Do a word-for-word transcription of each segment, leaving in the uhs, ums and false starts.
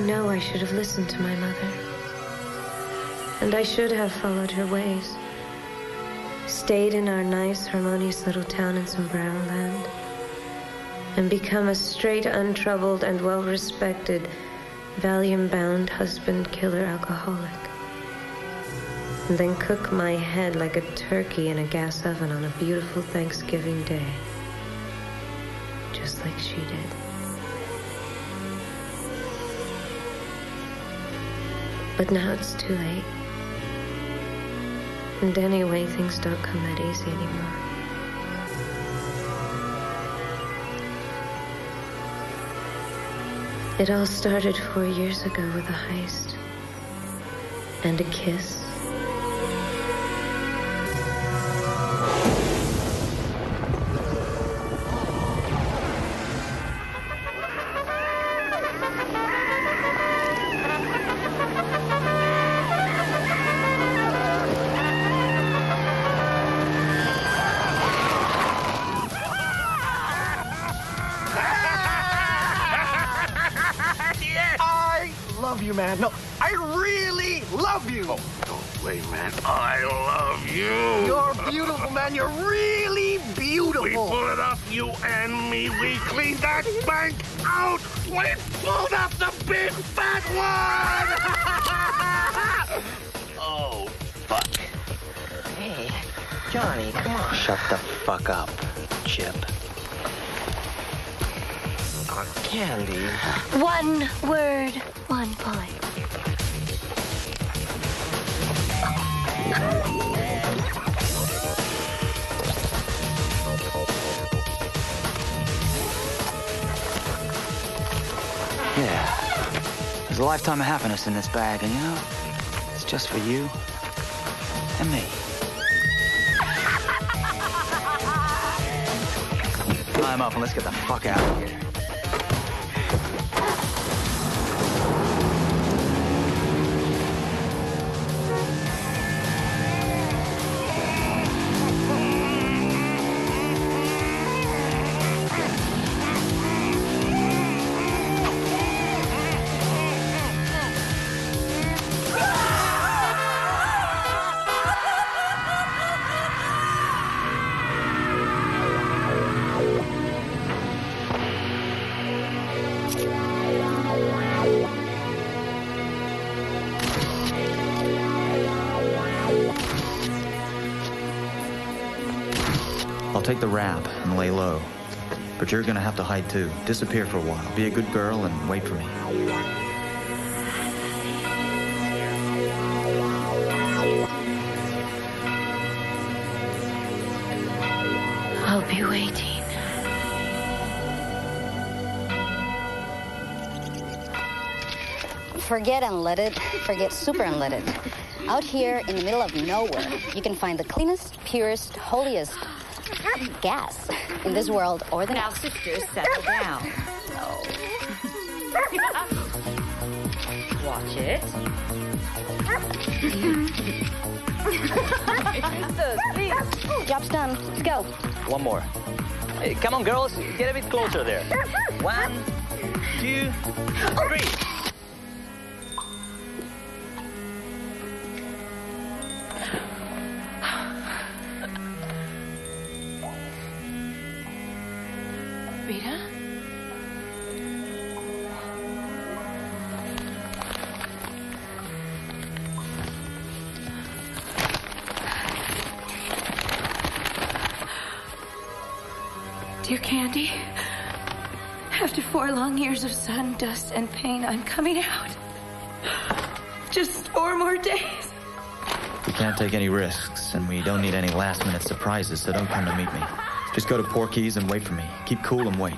know I should have listened to my mother. And I should have followed her ways. Stayed in our nice, harmonious little town in Sombrero Land. And become a straight, untroubled, and well-respected, Valium-bound husband-killer alcoholic. And then cook my head like a turkey in a gas oven on a beautiful Thanksgiving day. Just like she did. But now it's too late. And anyway, things don't come that easy anymore. It all started four years ago with a heist. And a kiss. Man, no, I really love you. Oh, don't play, man. I love you. You're beautiful, man. You're really beautiful. We pull it up, you and me. We cleaned that bank out. We pulled up the big fat one. Oh, fuck. Hey, Johnny, come on. Shut the fuck up, Chip. Uh, Candy. One word, one bullet. Yeah. There's a lifetime of happiness in this bag, and you know, it's just for you and me. Climb up and let's get the fuck out of here. Take the rap and lay low. But you're gonna have to hide too. Disappear for a while. Be a good girl and wait for me. I'll be waiting. Forget unleaded, forget super unleaded. Out here in the middle of nowhere, you can find the cleanest, purest, holiest gas in this world or the now, next. sisters, settle down. Oh. Watch it. Sisters, please. Job's done. Let's go. One more. Hey, come on, girls. Get a bit closer there. One, two, three. Rita? Dear Candy, after four long years of sun, dust, and pain, I'm coming out. Just four more days. We can't take any risks, and we don't need any last-minute surprises, so don't come to meet me. Just go to Porky's and wait for me. Keep cool and wait.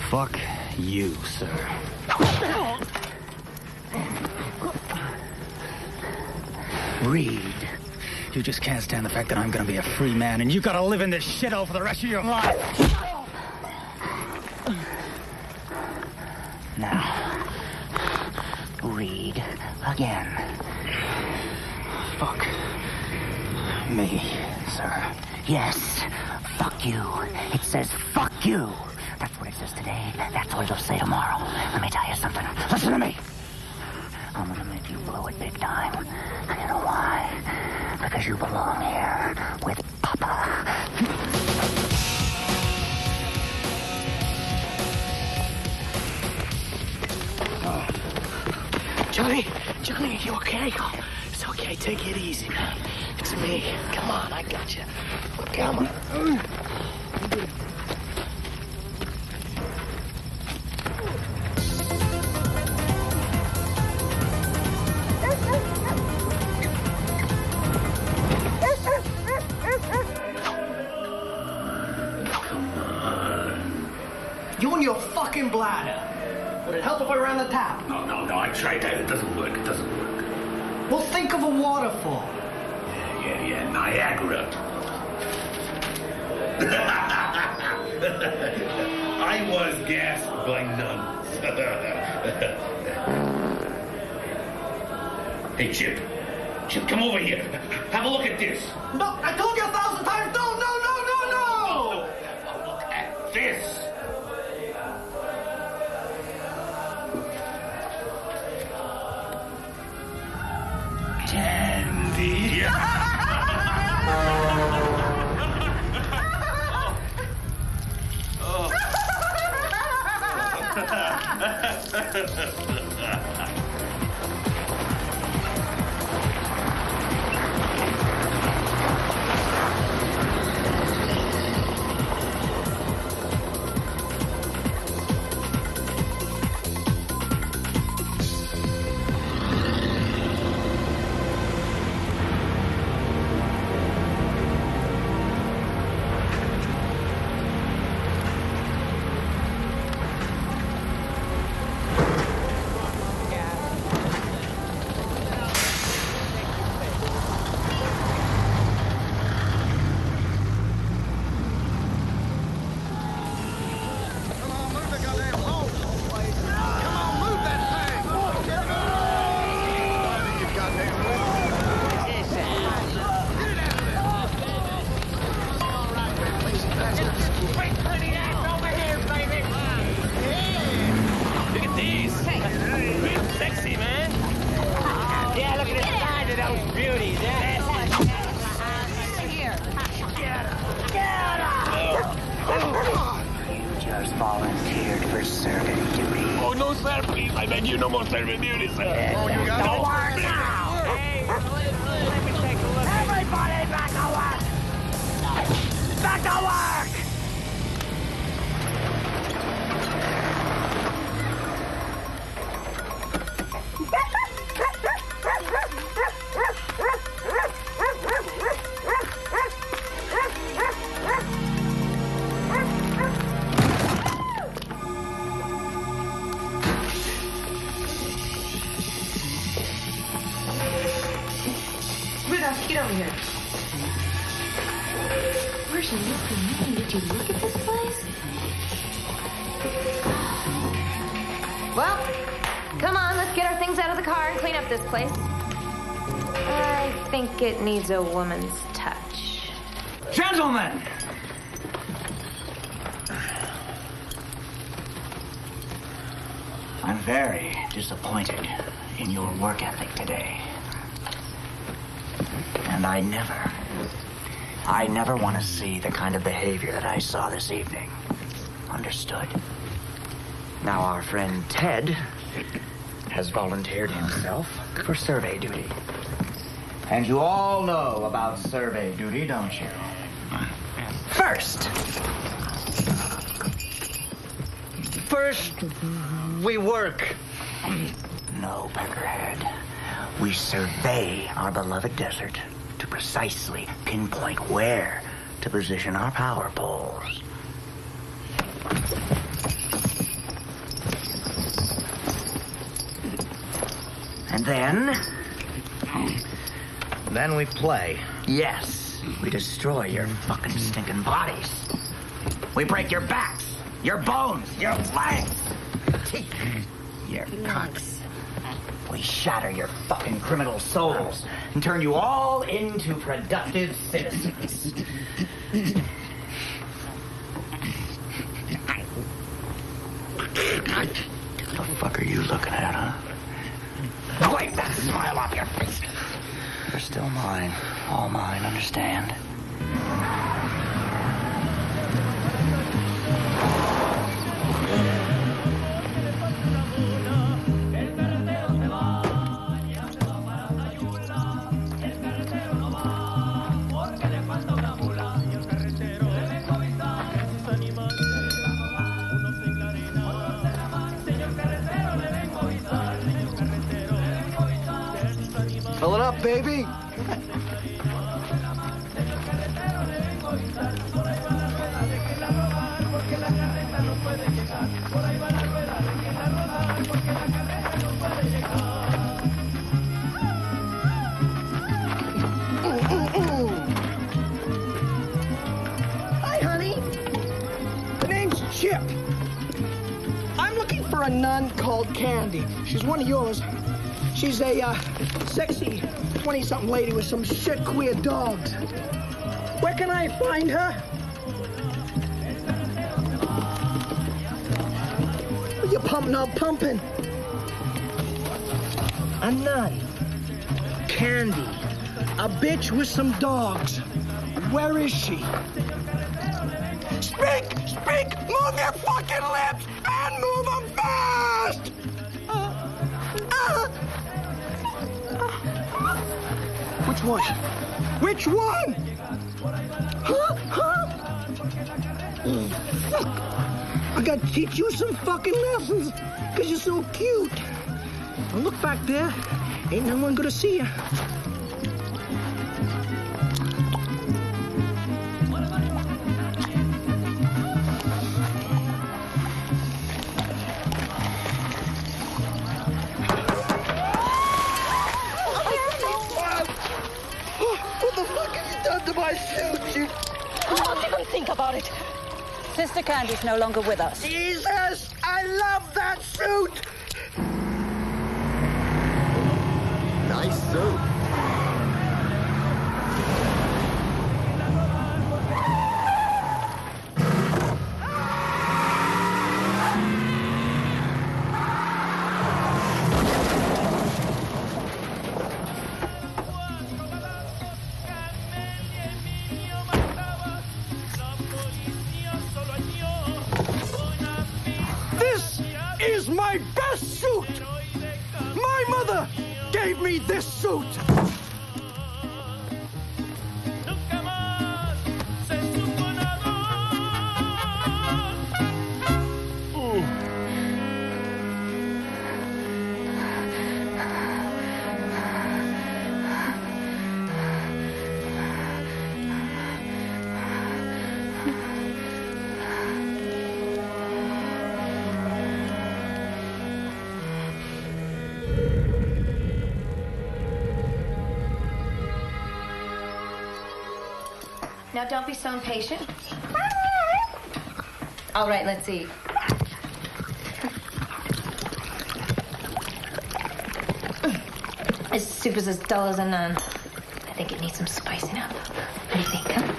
Fuck you, sir. Reed, you just can't stand the fact that I'm gonna be a free man and you gotta live in this shithole for the rest of your life. Now, read again. Fuck me, sir. Yes, fuck you. It says fuck you. That's what it says today. That's what it'll say tomorrow. Let me tell you something. Listen to me. I'm gonna make you blow it big time. And you know why? Because you belong here with Papa. Johnny, Johnny, are you okay? Oh, it's okay. Take it easy, man. It's me. Come on, I got you. Come on. You and your fucking bladder. Would it help if I ran the tap? No, no, no, I tried that. It doesn't work. It doesn't work. Well, think of a waterfall. Yeah, yeah, yeah. Niagara. I was gasped by none. Hey, Chip. Chip, come over here. Have a look at this. No, I told you a thousand times. No, no, no, no, no. No, look at this. Candy. Volunteered for serving duty. Oh, no, sir, please. I beg you, no more serving duty, sir. Oh, you got no. work now. Hey, let, let me take a look. Everybody back to work. Back to work. Get over here. Where's your looking? Did you look at this place? Well, come on, let's get our things out of the car and clean up this place. I think it needs a woman's touch. Gentlemen! I'm very disappointed in your work ethic today. And I never, I never want to see the kind of behavior that I saw this evening. Understood? Now, our friend Ted has volunteered himself for survey duty. And you all know about survey duty, don't you? First! First, we work. No, Peckerhead. We survey our beloved desert to precisely pinpoint where to position our power poles. And then... Then we play. Yes. We destroy your fucking stinking bodies. We break your backs, your bones, your legs, teeth, your cocks. We shatter your fucking criminal souls and turn you all into productive citizens. The fuck are you looking at, huh? Wipe that smile off your face. You're still mine. All mine, understand? Fill it up, baby. Hi, honey. The name's Chip. I'm looking for a nun called Candy. She's one of yours. She's a uh, sexy twenty-something lady with some shit queer dogs. Where can I find her? You're pumping out pumping. A nun. Candy. A bitch with some dogs. Where is she? Speak! Speak! Move your fucking lips! And move them fast! Uh, uh. Which one? Which one? Huh? Huh? Oh, fuck. I gotta teach you some fucking lessons, because you're so cute. Now look back there. Ain't no one gonna see you. Don't even think about it. Sister Candy's no longer with us. Jesus! I love that suit! Nice suit. Is my best suit! My mother gave me this suit! Now, don't be so impatient. All right, let's eat. This soup is as dull as a nun. I think it needs some spicing up. What do you think, huh?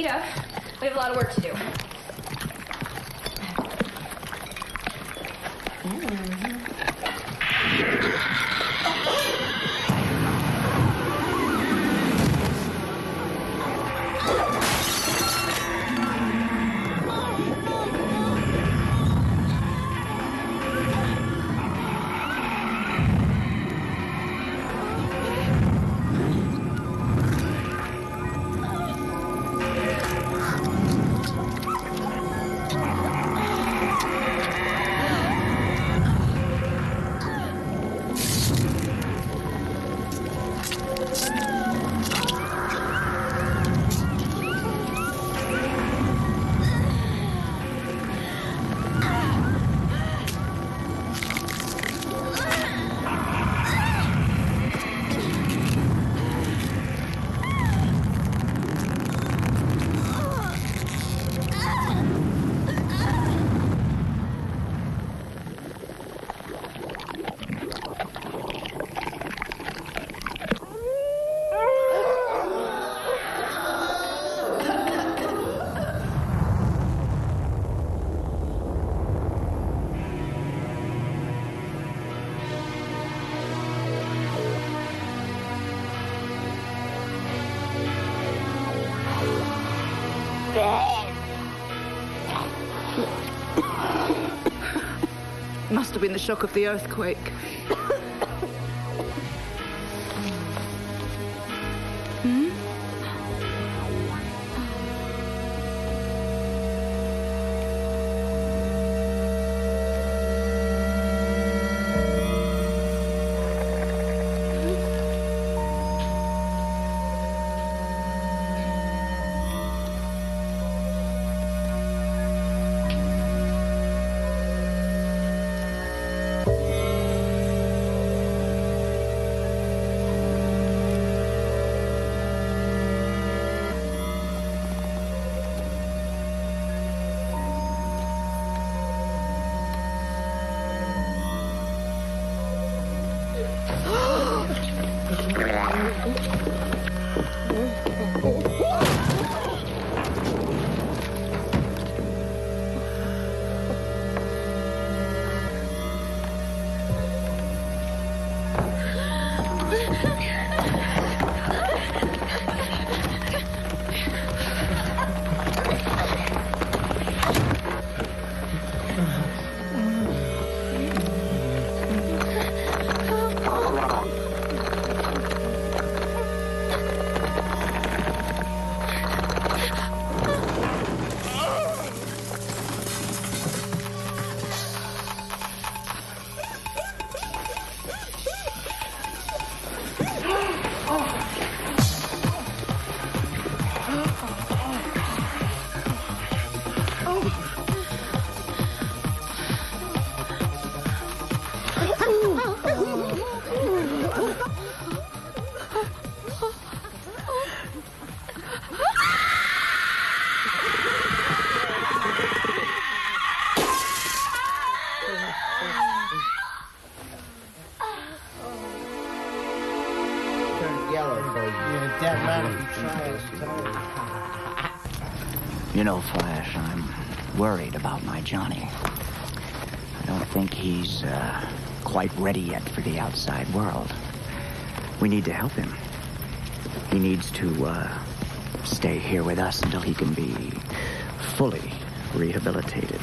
up. We have a lot of work to do. Must have been the shock of the earthquake. Hmm? You know, Flash, I'm worried about my Johnny. I don't think he's uh, quite ready yet for the outside world. We need to help him. He needs to uh, stay here with us until he can be fully rehabilitated.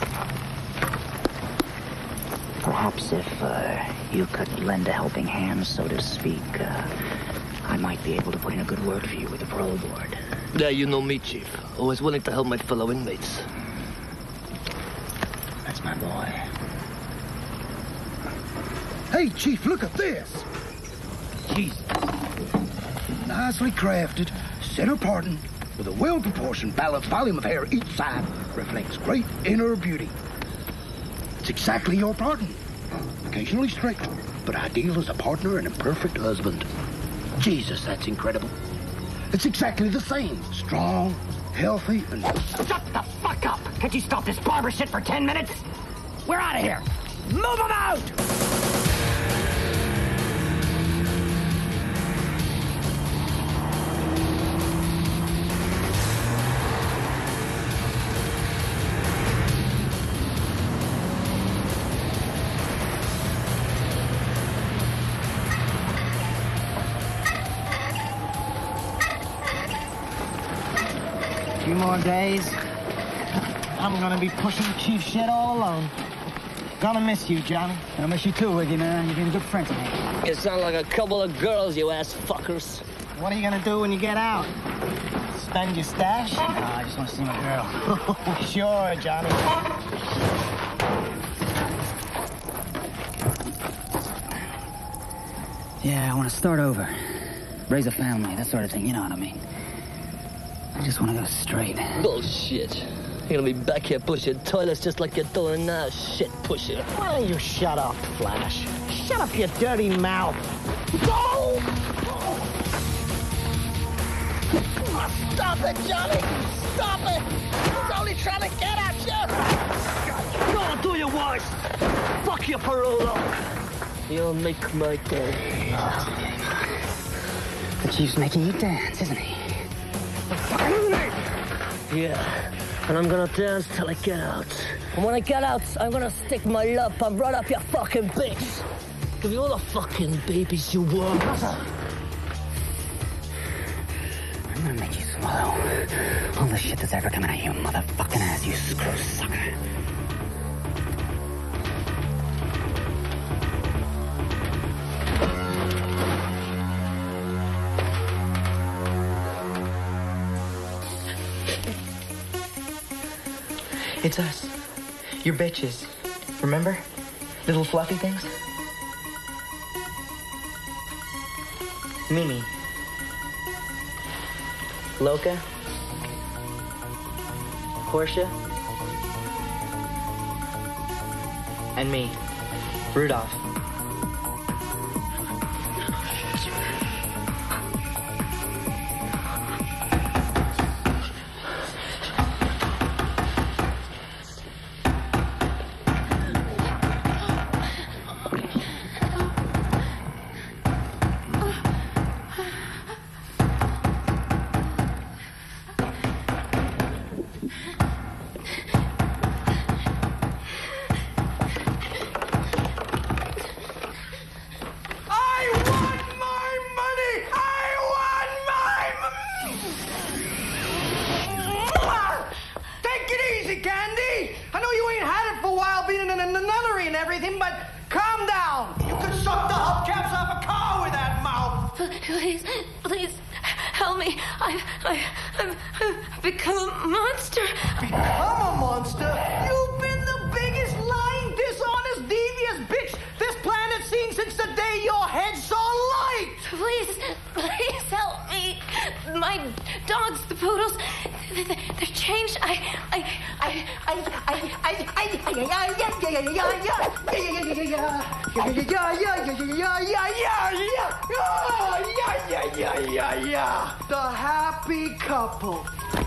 Perhaps if uh, you could lend a helping hand, so to speak, uh, I might be able to put in a good word for you with the parole board. Yeah, you know me, Chief. Always willing to help my fellow inmates. That's my boy. Hey, Chief, look at this. Jesus. Nicely crafted, center parting, with a well-proportioned balanced volume of hair each side, reflects great inner beauty. It's exactly your partner. Occasionally strict, but ideal as a partner and a perfect husband. Jesus, that's incredible. It's exactly the same. Strong, healthy, and... Shut the fuck up! Can't you stop this barber shit for ten minutes? We're out of here! Move them out! few more days, I'm gonna be pushing chief shit all alone. Gonna miss you, Johnny. I miss you too, Wiggy, man. You've been a good friend to me. You sound like a couple of girls, you ass fuckers. What are you gonna do when you get out? Spend your stash? No, I just want to see my girl. Sure, Johnny. Yeah, I want to start over. Raise a family, that sort of thing, you know what I mean. I just want to go straight. Bullshit. You're gonna be back here pushing toilets just like you're doing now, shit pusher. Why don't you shut up, Flash? Shut up your dirty mouth. Go! Stop it, Johnny! Stop it! He's only trying to get at you! Go on, do your worst! Fuck you, Perolo! You'll make my day. The chief's making you dance, isn't he? Yeah, and I'm gonna dance till I get out. And when I get out, I'm gonna stick my love pump right up your fucking bitch. Give you all the fucking babies you want. I'm gonna make you swallow all the shit that's ever coming out of you motherfucking ass, you screw sucker. It's us. Your bitches. Remember? Little fluffy things? Mimi. Loca. Portia. And me. Rudolph. Please, please, help me. I've, I, I've, I've become a monster. Become a monster? You've been the biggest lying, dishonest, devious bitch this planet's seen since the day your head saw light. Please, please help me. My dogs, the poodles, they're changed. I, I, I, I, I, I, I, I, yeah, yeah, yeah, yeah, yeah, yeah, yeah, yeah, yeah, yeah, yeah, yeah, yeah. The happy couple.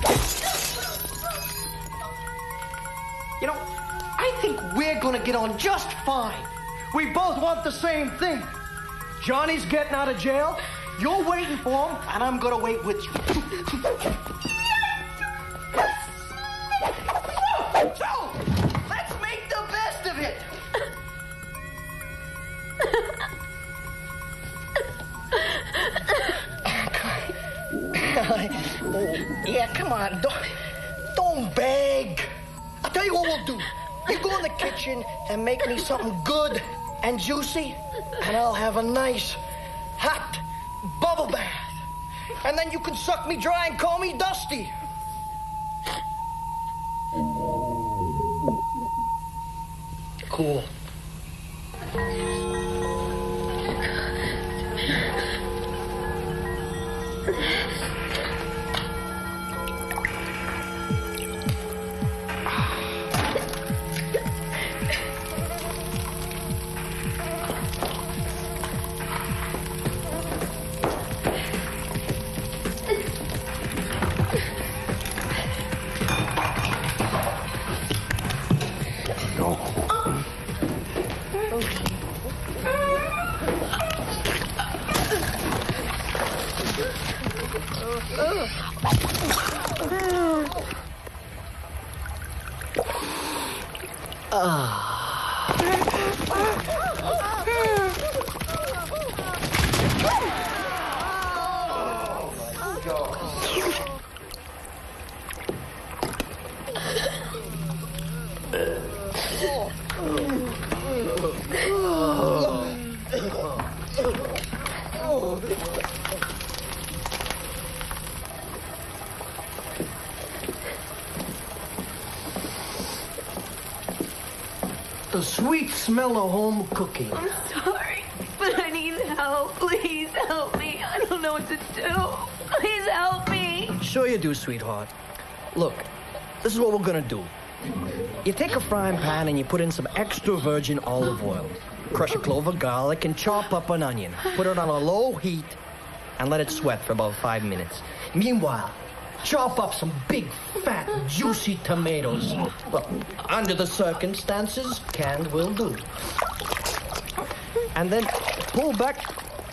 You know, I think we're gonna get on just fine. We both want the same thing. Johnny's getting out of jail, you're waiting for him, and I'm gonna wait with you. So, let's make the best of it. Yeah, come on, don't, don't beg. I'll tell you what we'll do. You go in the kitchen and make me something good and juicy, and I'll have a nice, hot bubble bath. And then you can suck me dry and call me Dusty. Cool. The sweet smell of home cooking. I'm sorry, but I need help. Please help me. I don't know what to do. Please help me. Sure you do, sweetheart. Look, this is what we're gonna do. You take a frying pan and you put in some extra virgin olive oil. Crush a clove of garlic and chop up an onion. Put it on a low heat and let it sweat for about five minutes. Meanwhile, chop up some big, fat, juicy tomatoes. Well, under the circumstances, canned will do. And then pull back.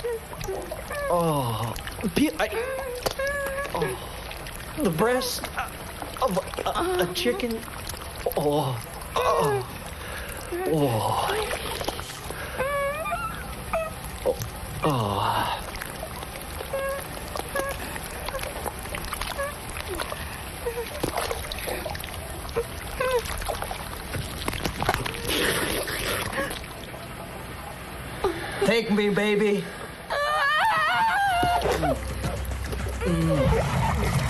Oh, peel, I, oh the breast of a, a chicken. Oh, oh, oh, oh, oh. Take me, baby. Mm.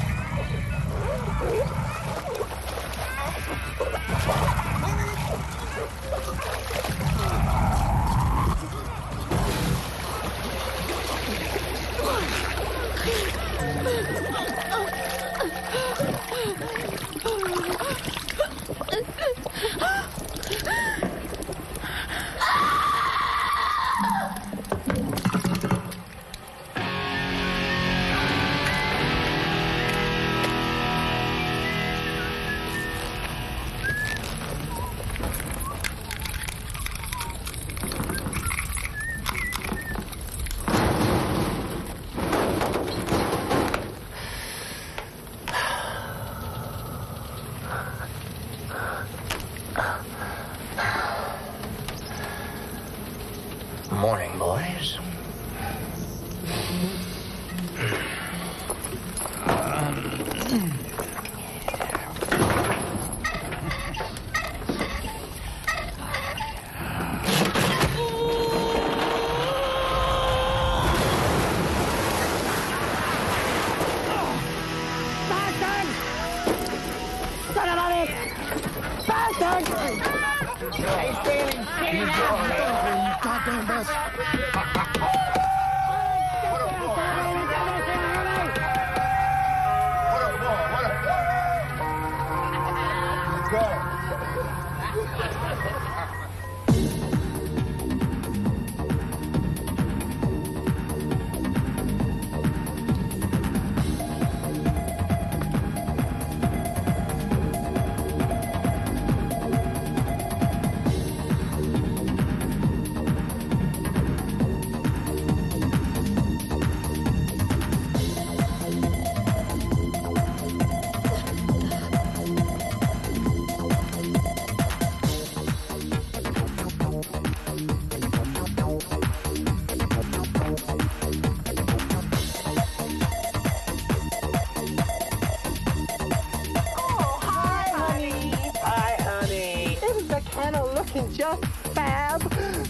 Morning, boys. Just fab.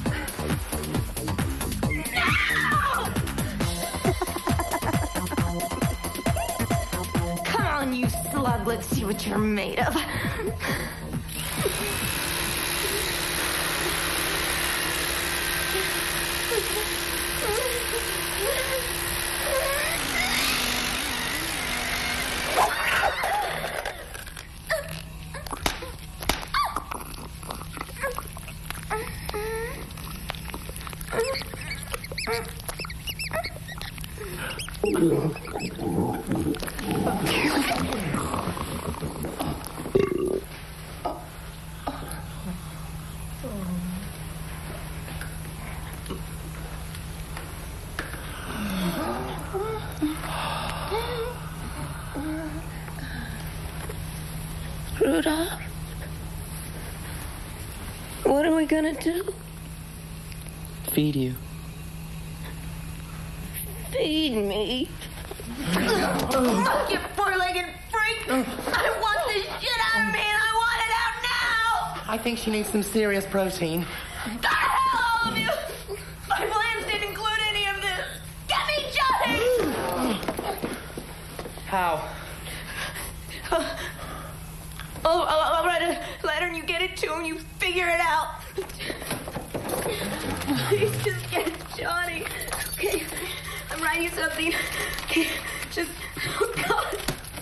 Come on, you slug. Let's see what you're made of. Rudolph, what are we gonna do? Feed you. Feed me. Fuck you four-legged freak! I want this shit out of me, and I want it out now! I think she needs some serious protein. The hell, all of you! My plans didn't include any of this! Get me Johnny! How? Uh, oh, I'll, I'll write a letter and you get it to him, you figure it out. Please just get Johnny. Okay, I'm writing something. Okay, just, oh God.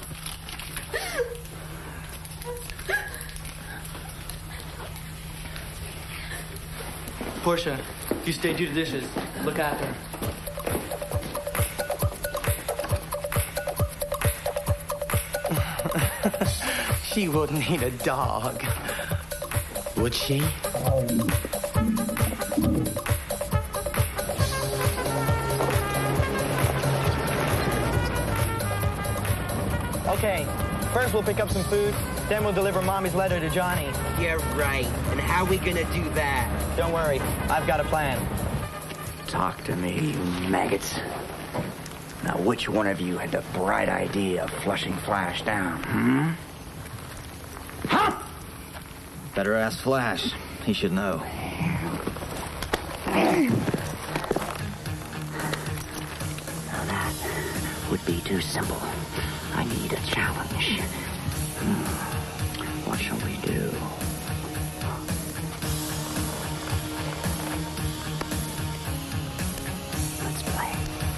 Portia, you stay do the dishes. Look after her. She wouldn't eat a dog, would she? Okay, first we'll pick up some food, then we'll deliver Mommy's letter to Johnny. Yeah, right. And how are we gonna do that? Don't worry, I've got a plan. Talk to me, you maggots. Now, which one of you had the bright idea of flushing Flash down, hmm? Huh? Better ask Flash. He should know. Now that would be too simple. I need a challenge. Hmm. What shall we do? Let's play.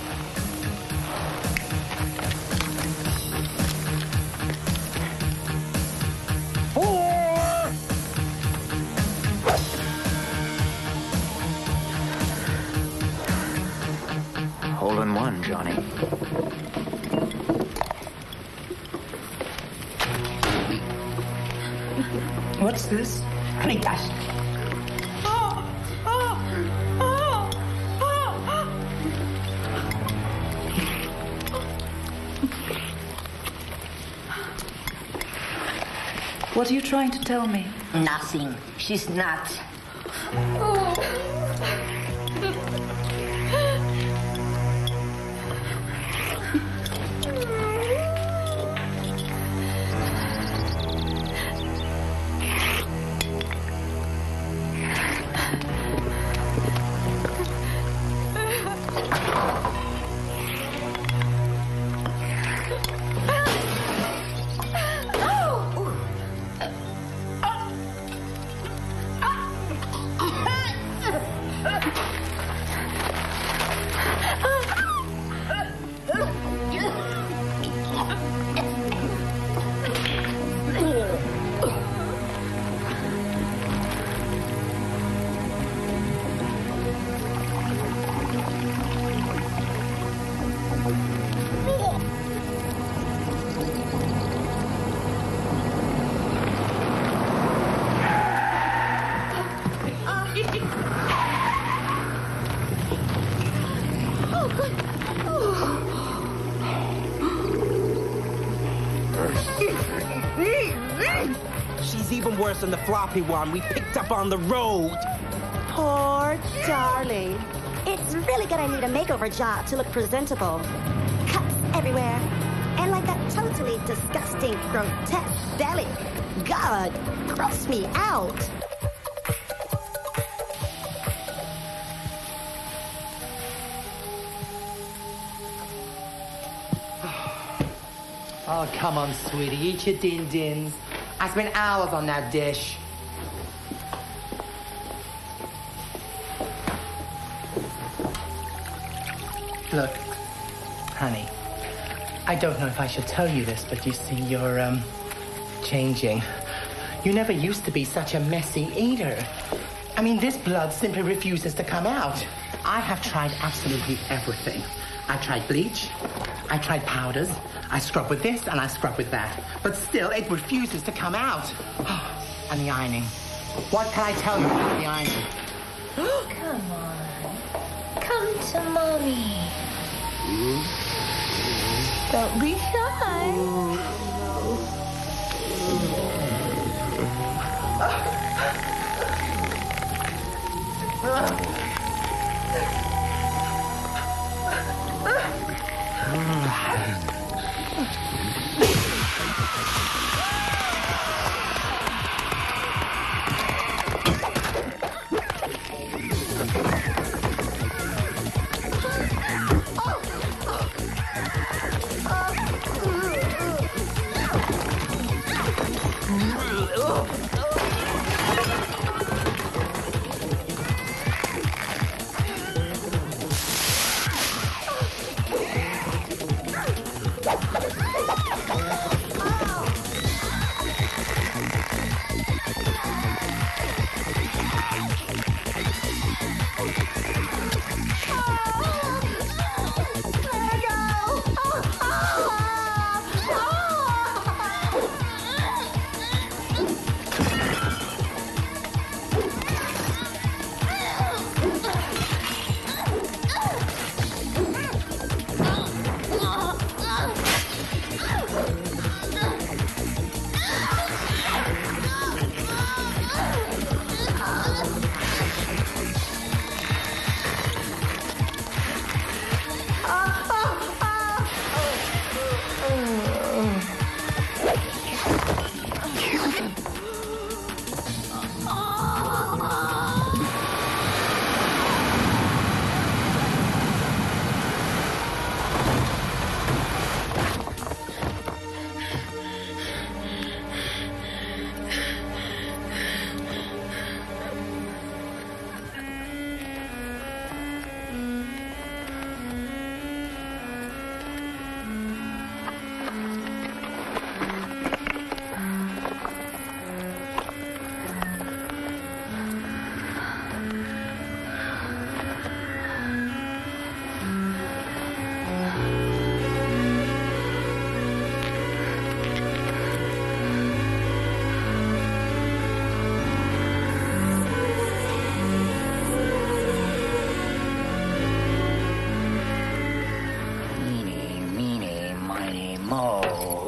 Hole in one, Johnny. What's this? Caritas. Oh, oh, oh, oh. What are you trying to tell me? Nothing. She's not. Oh. She's even worse than the floppy one we picked up on the road. Poor darling. It's really gonna need a makeover job to look presentable. Cuts everywhere. And like that totally disgusting, grotesque belly. God, gross me out. Oh, come on, sweetie. Eat your din-dins. I spent hours on that dish. Look, honey, I don't know if I should tell you this, but you see, you're, um, changing. You never used to be such a messy eater. I mean, this blood simply refuses to come out. I have tried absolutely everything. I tried bleach, I tried powders, I scrub with this and I scrub with that. But still, it refuses to come out. Oh, and the ironing. What can I tell you about the ironing? Come on. Come to Mommy. Don't be shy.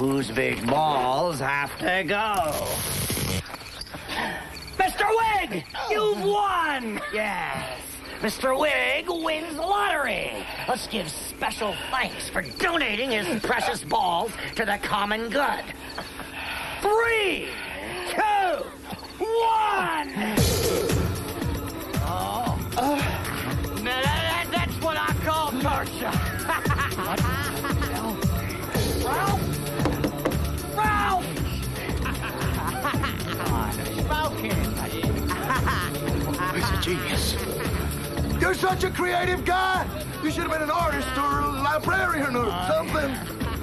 whose big balls have to go? Mister Wig, you've won! Yes, Mister Wig wins the lottery. Let's give special thanks for donating his precious balls to the common good. Three, two, one! Oh. Uh, now that, that's what I call torture. Ralph? Ralph! He's a genius. You're such a creative guy. You should have been an artist or a librarian or something.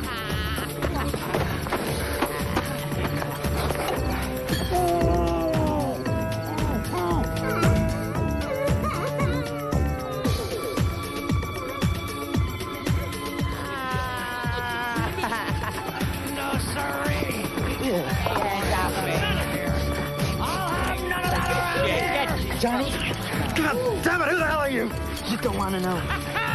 No, sirree. Get off me. I'll have none of that around here. Johnny? God damn it, who the hell are you? You don't want to know.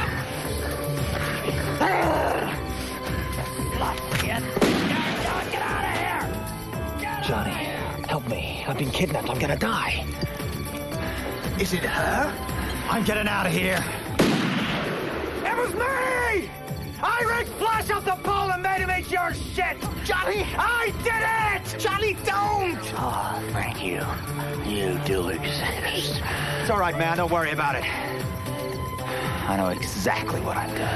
Get out of here! Johnny, help me. I've been kidnapped. I'm gonna die. Is it her? I'm getting out of here. It was me! I rigged Flash up the pole and made him eat your shit! Johnny! I did it! Johnny, don't! Oh, thank you. You do exist. It's all right, man. Don't worry about it. I know exactly what I'm doing.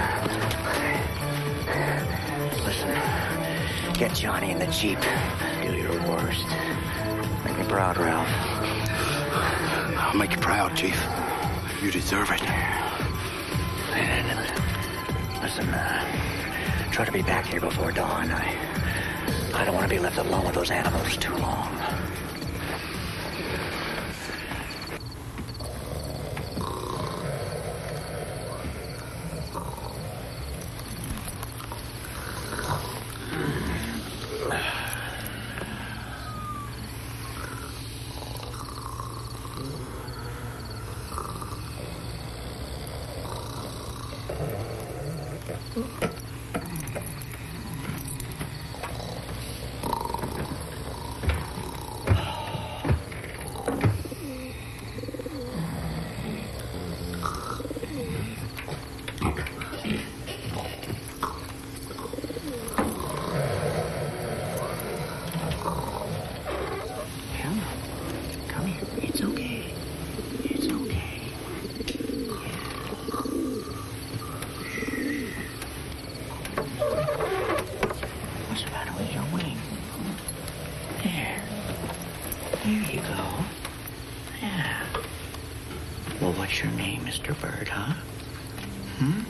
Listen, get Johnny in the Jeep. Do your worst. Make me proud, Ralph. I'll make you proud, Chief. You deserve it. Listen, uh, try to be back here before dawn. I, I don't want to be left alone with those animals too long. What's your name, Mister Bird, huh? Hmm?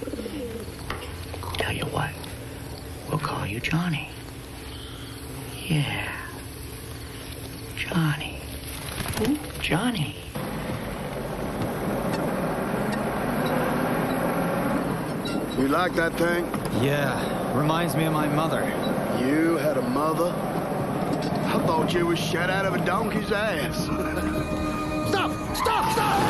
Tell you what, we'll call you Johnny. Yeah. Johnny. Ooh, Johnny. You like that thing? Yeah, reminds me of my mother. You had a mother? I thought you was shut out of a donkey's ass. Stop! Stop! Stop!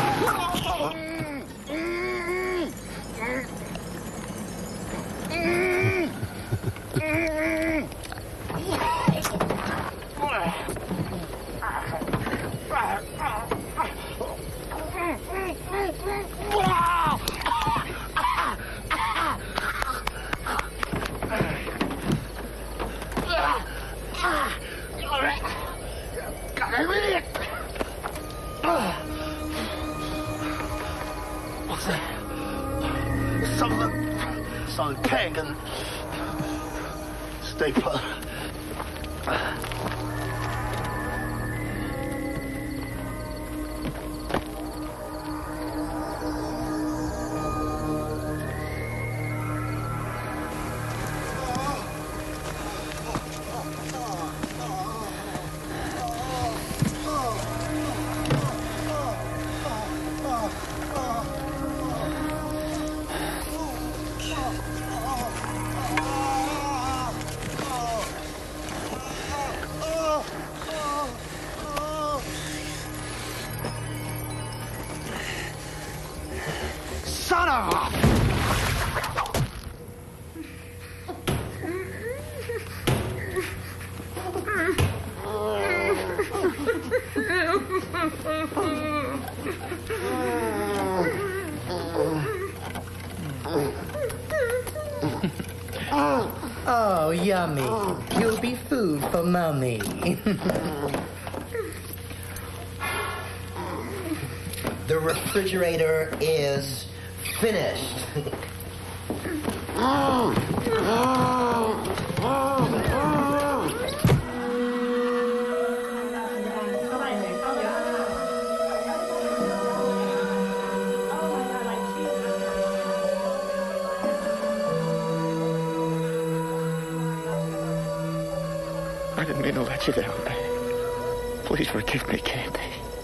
What's that? Something, something pink and stay put. Son of a... Yummy. You'll be food for Mummy. The refrigerator is finished. I didn't mean to let you down. Please forgive me, Candy.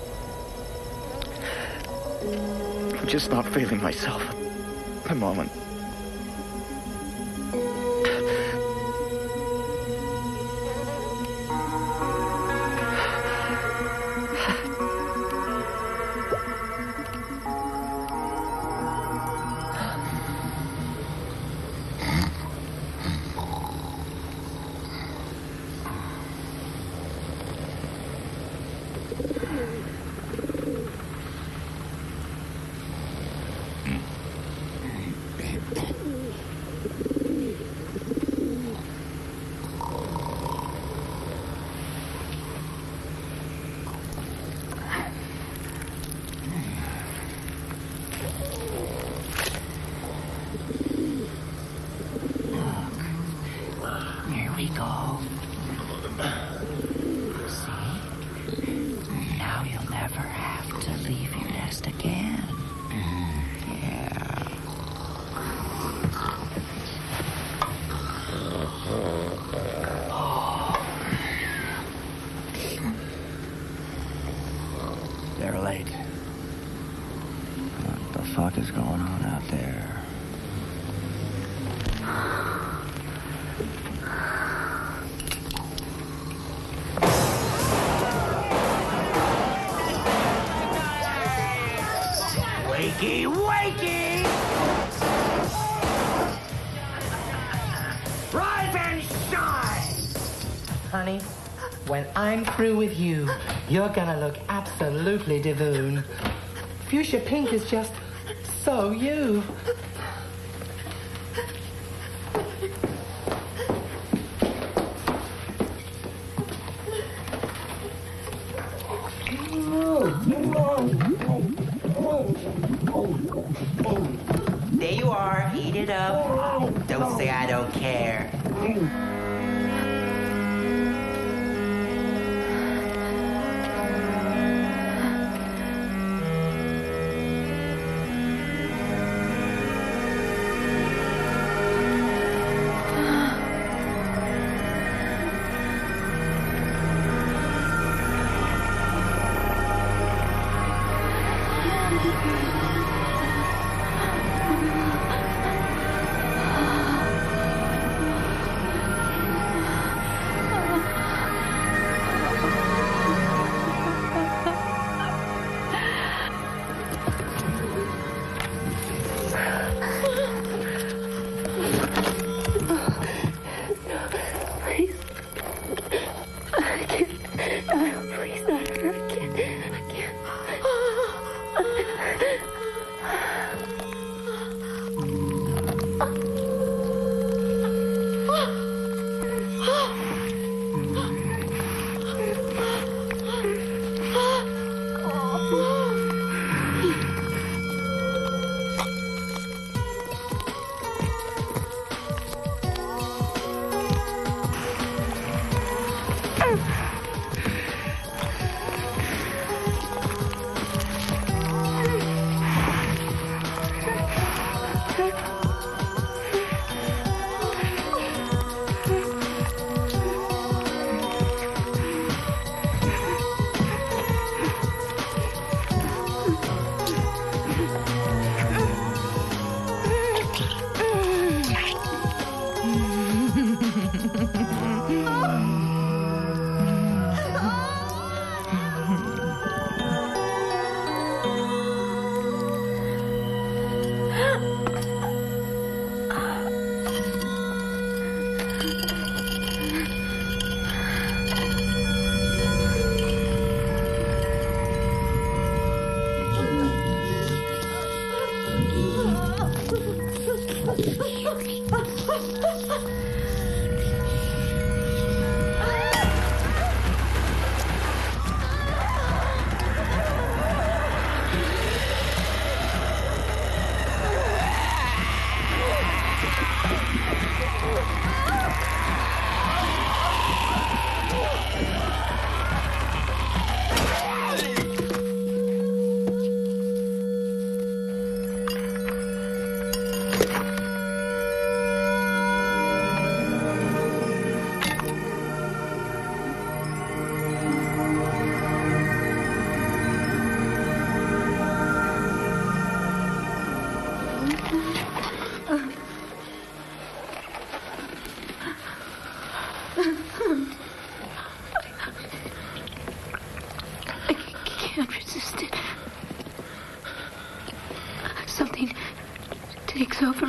I'm just not feeling myself at the moment. Here we go. See? Now you'll never have to leave your nest again. Yeah. They're late. What the fuck is going on out there? Wakey, wakey! Rise and shine! Honey, when I'm through with you, you're gonna look absolutely divine. Fuchsia pink is just so you. There you are. Eat it up. Don't say I don't care.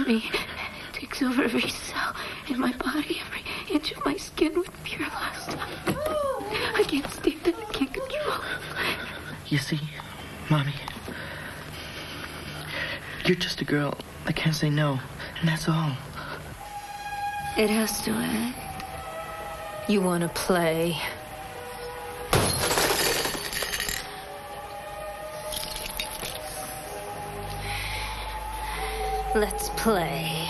me. It takes over every cell in my body, every inch of my skin with pure lust. I can't stand it. I can't control it. You see, Mommy, you're just a girl that can't say no, and that's all. It has to end. You want to play? Let's play.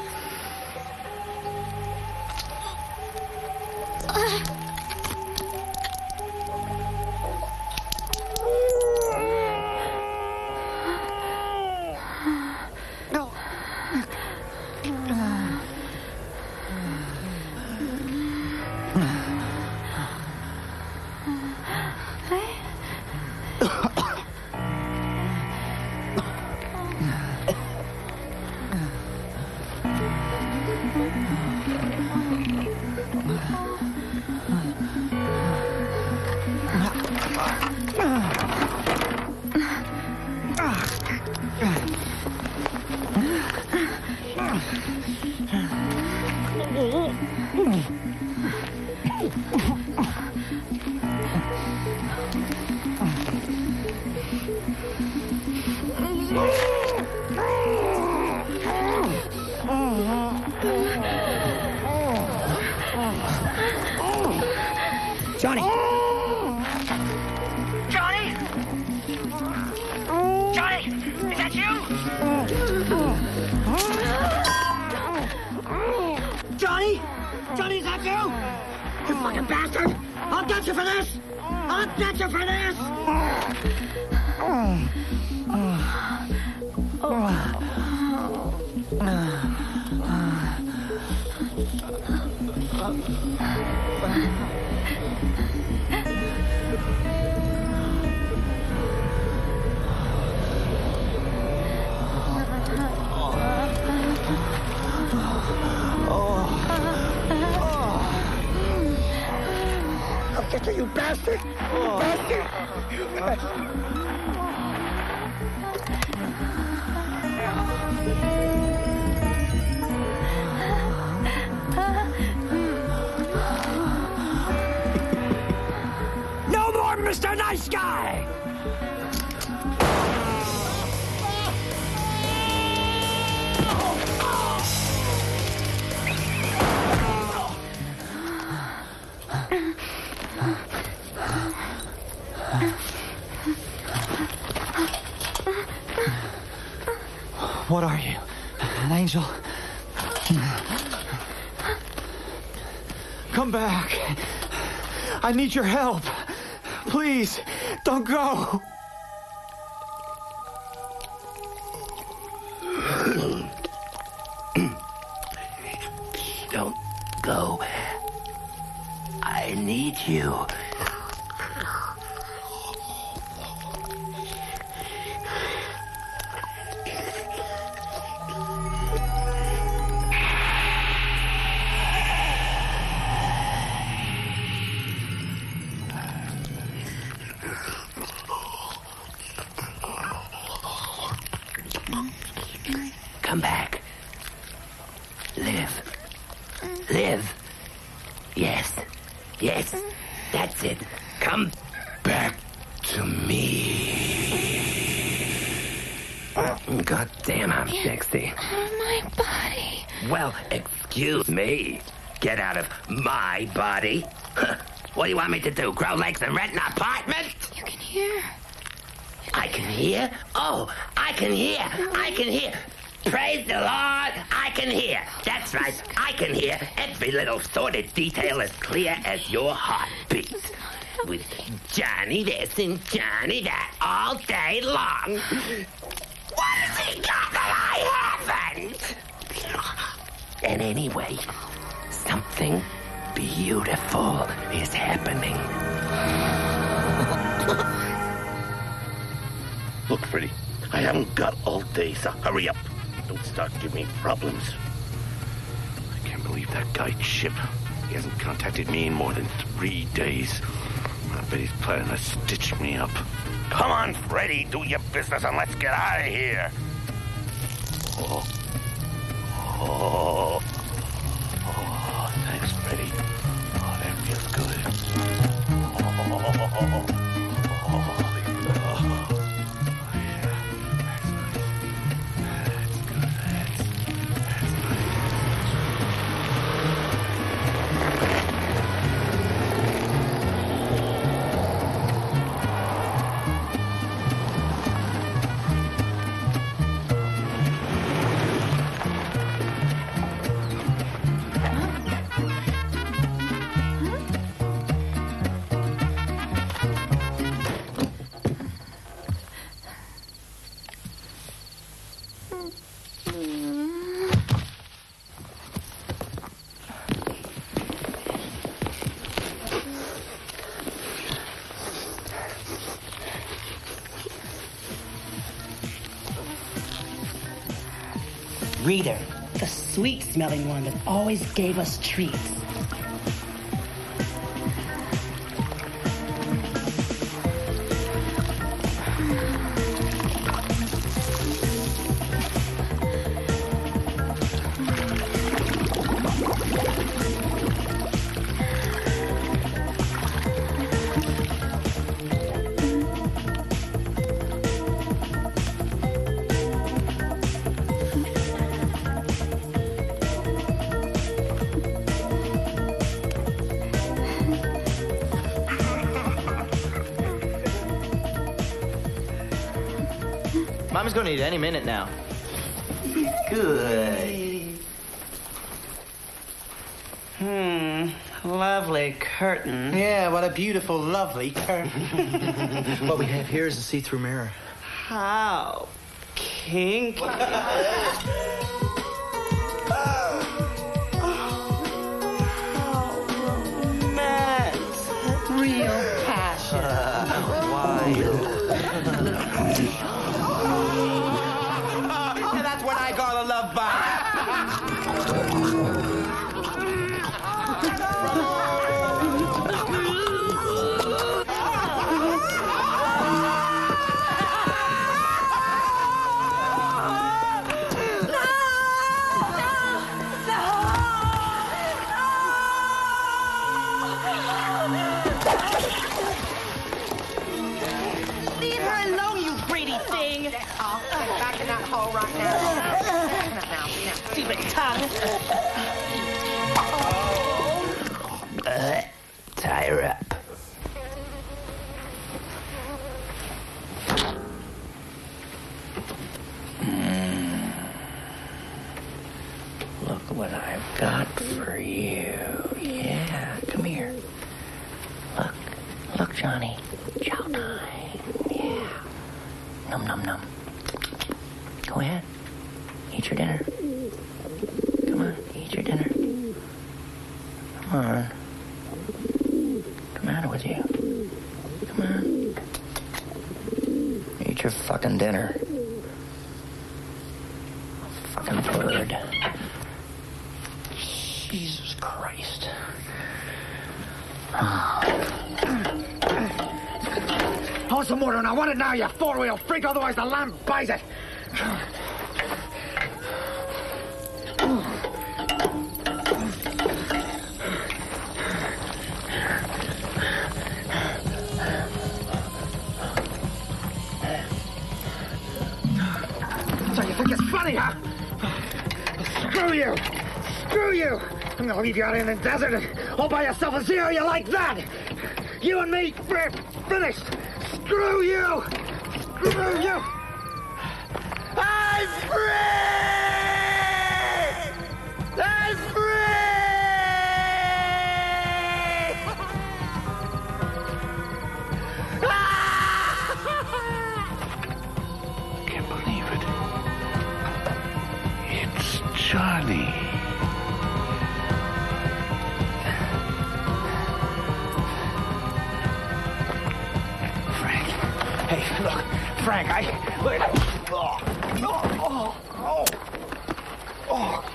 Johnny! Johnny! Johnny! Is that you? Johnny? Johnny, is that you? You fucking bastard! I'll get you for this! I'll get you for this! I'll get you, you bastard! You bastard! You bastard! No more Mister Nice Guy! What are you? An angel? Come back. I need your help. Please, don't go. Don't go. I need you. Come back. Live. Live. Yes. Yes. That's it. Come back to me. God damn, I'm sexy. Out of my body. Well, excuse me. Get out of my body. What do you want me to do? Grow legs and rent an apartment? You can hear. I can hear? Oh, I can hear. I can hear. Praise the Lord, I can hear. That's right, I can hear. Every little sordid detail as clear as your heartbeat. With Johnny this and Johnny that all day long. What has he got that I haven't? And anyway, something beautiful is happening. Look, Freddy, I haven't got all day, so hurry up. Don't start giving me problems. I can't believe that guy, Chip. He hasn't contacted me in more than three days. I bet he's planning to stitch me up. Come on, Freddy, do your business and let's get out of here. Oh. Oh, oh, thanks, Freddy. Oh, that feels good. Oh, oh, oh. Reader, the sweet-smelling one that always gave us treats. Mom's gonna eat any minute now. Good. Hmm. Lovely curtain. Yeah, what a beautiful, lovely curtain. What we have here is a see-through mirror. How kinky. Real passion. Uh, wild. And that's when I got a love Leave her alone, you greedy thing. Oh, back in that hole right now. Now, now, stupid tongue. Uh, tie her up. Mm. Look what I've got for you. Yeah, come here. Look, look, Johnny. Chow time. Yeah. Num, num, num. Go ahead. Eat your dinner. Come on, eat your dinner. Come on. What's the matter with you? Come on. Eat your fucking dinner. Fucking bird. Jesus Christ. I want some water, and I want it now, you four-wheel freak, otherwise the lamb buys it. So you think it's funny, huh? Screw you! Screw you! I'm gonna leave you out in the desert and all by yourself and see how you like that! You and me, we're finished! Screw you! Screw you! I'm free! I'm free! Can't believe it. It's Johnny. Hey, look, Frank, I... Look at... Oh, oh, oh, oh,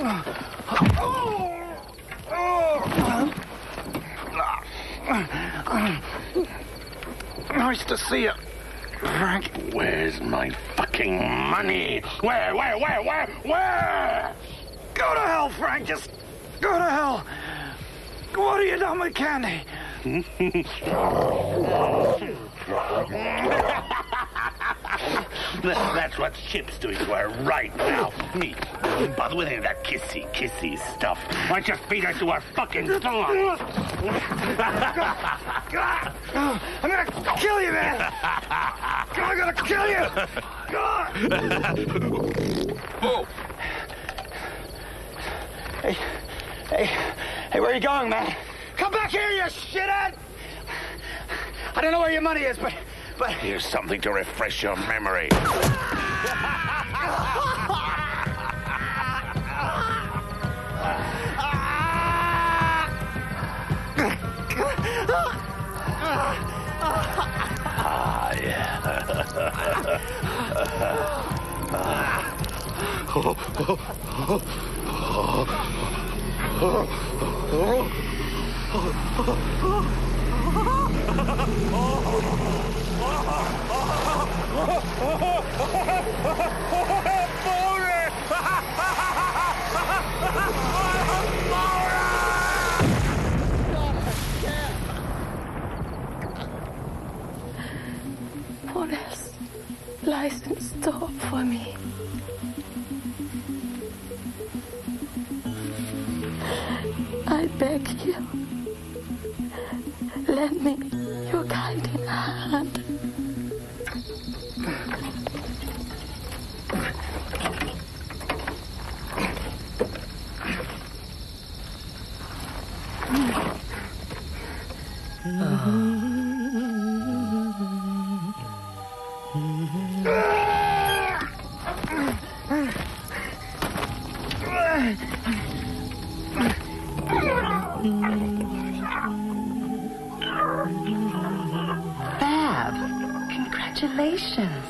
oh, oh. Nice to see you, Frank. Where's my fucking money? Where, where, where, where, where? Go to hell, Frank. Just go to hell. What have you done with Candy? That's what Chip's doing to her right now. Me, don't bother with any of that kissy, kissy stuff. Why don't you feed her to her fucking song? I'm gonna kill you, man! I'm gonna kill you! Oh. Hey, hey, hey, where are you going, man? Come back here, you shithead! I don't know where your money is, but, but... Here's something to refresh your memory. Ah, yeah. oh, oh, oh, oh, oh, What else lies in store for me? I beg you, lend me your guiding hand. Fab, congratulations.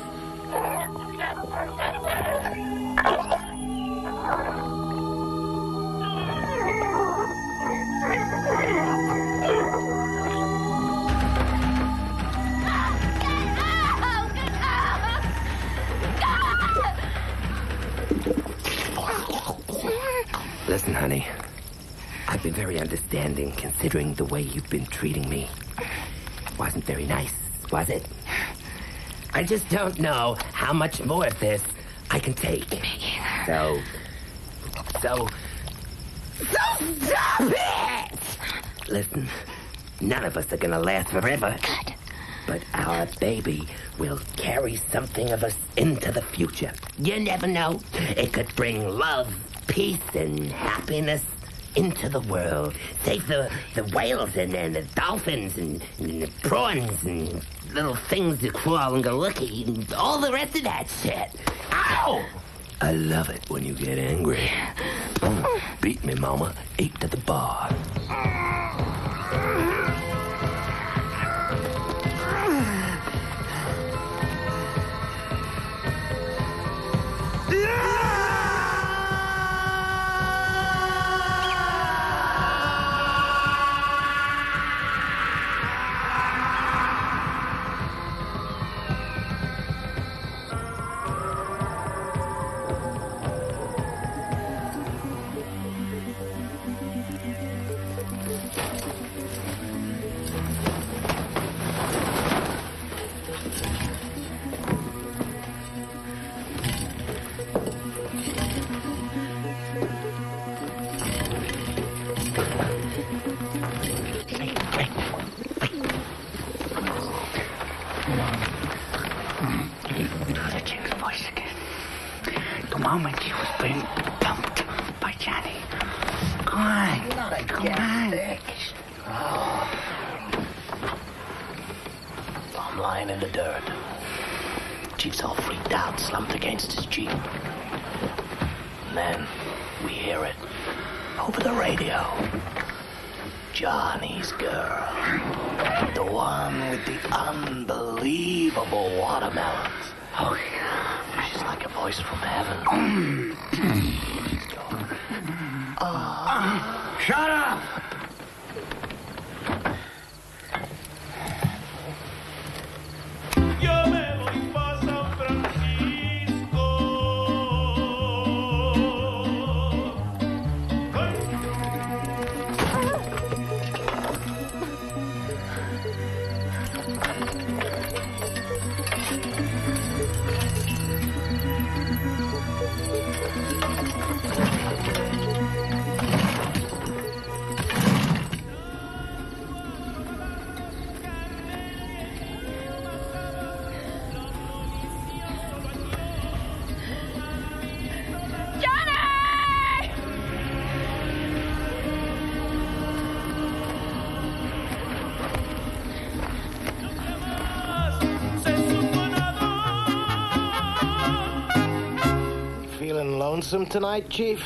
Listen, honey. I've been very understanding considering the way you've been treating me. Wasn't very nice, was it? I just don't know how much more of this I can take. So... So... So stop it! Listen, none of us are gonna last forever. Good. But our baby will carry something of us into the future. You never know. It could bring love, peace, and happiness into the world. Save the, the whales and, and the dolphins and, and the prawns and little things that crawl and go looky and all the rest of that shit. Ow! I love it when you get angry. Oh, beat me, mama. Eight to the bar. Moment she was being dumped by Johnny. Come on. Not Come on. Oh. I'm lying in the dirt. Chief's all freaked out, slumped against his Jeep. And then we hear it over the radio. Johnny's girl. The one with the unbelievable watermelons. Oh, yeah. She's like a voice from heaven. uh, Shut up! lonesome tonight, Chief?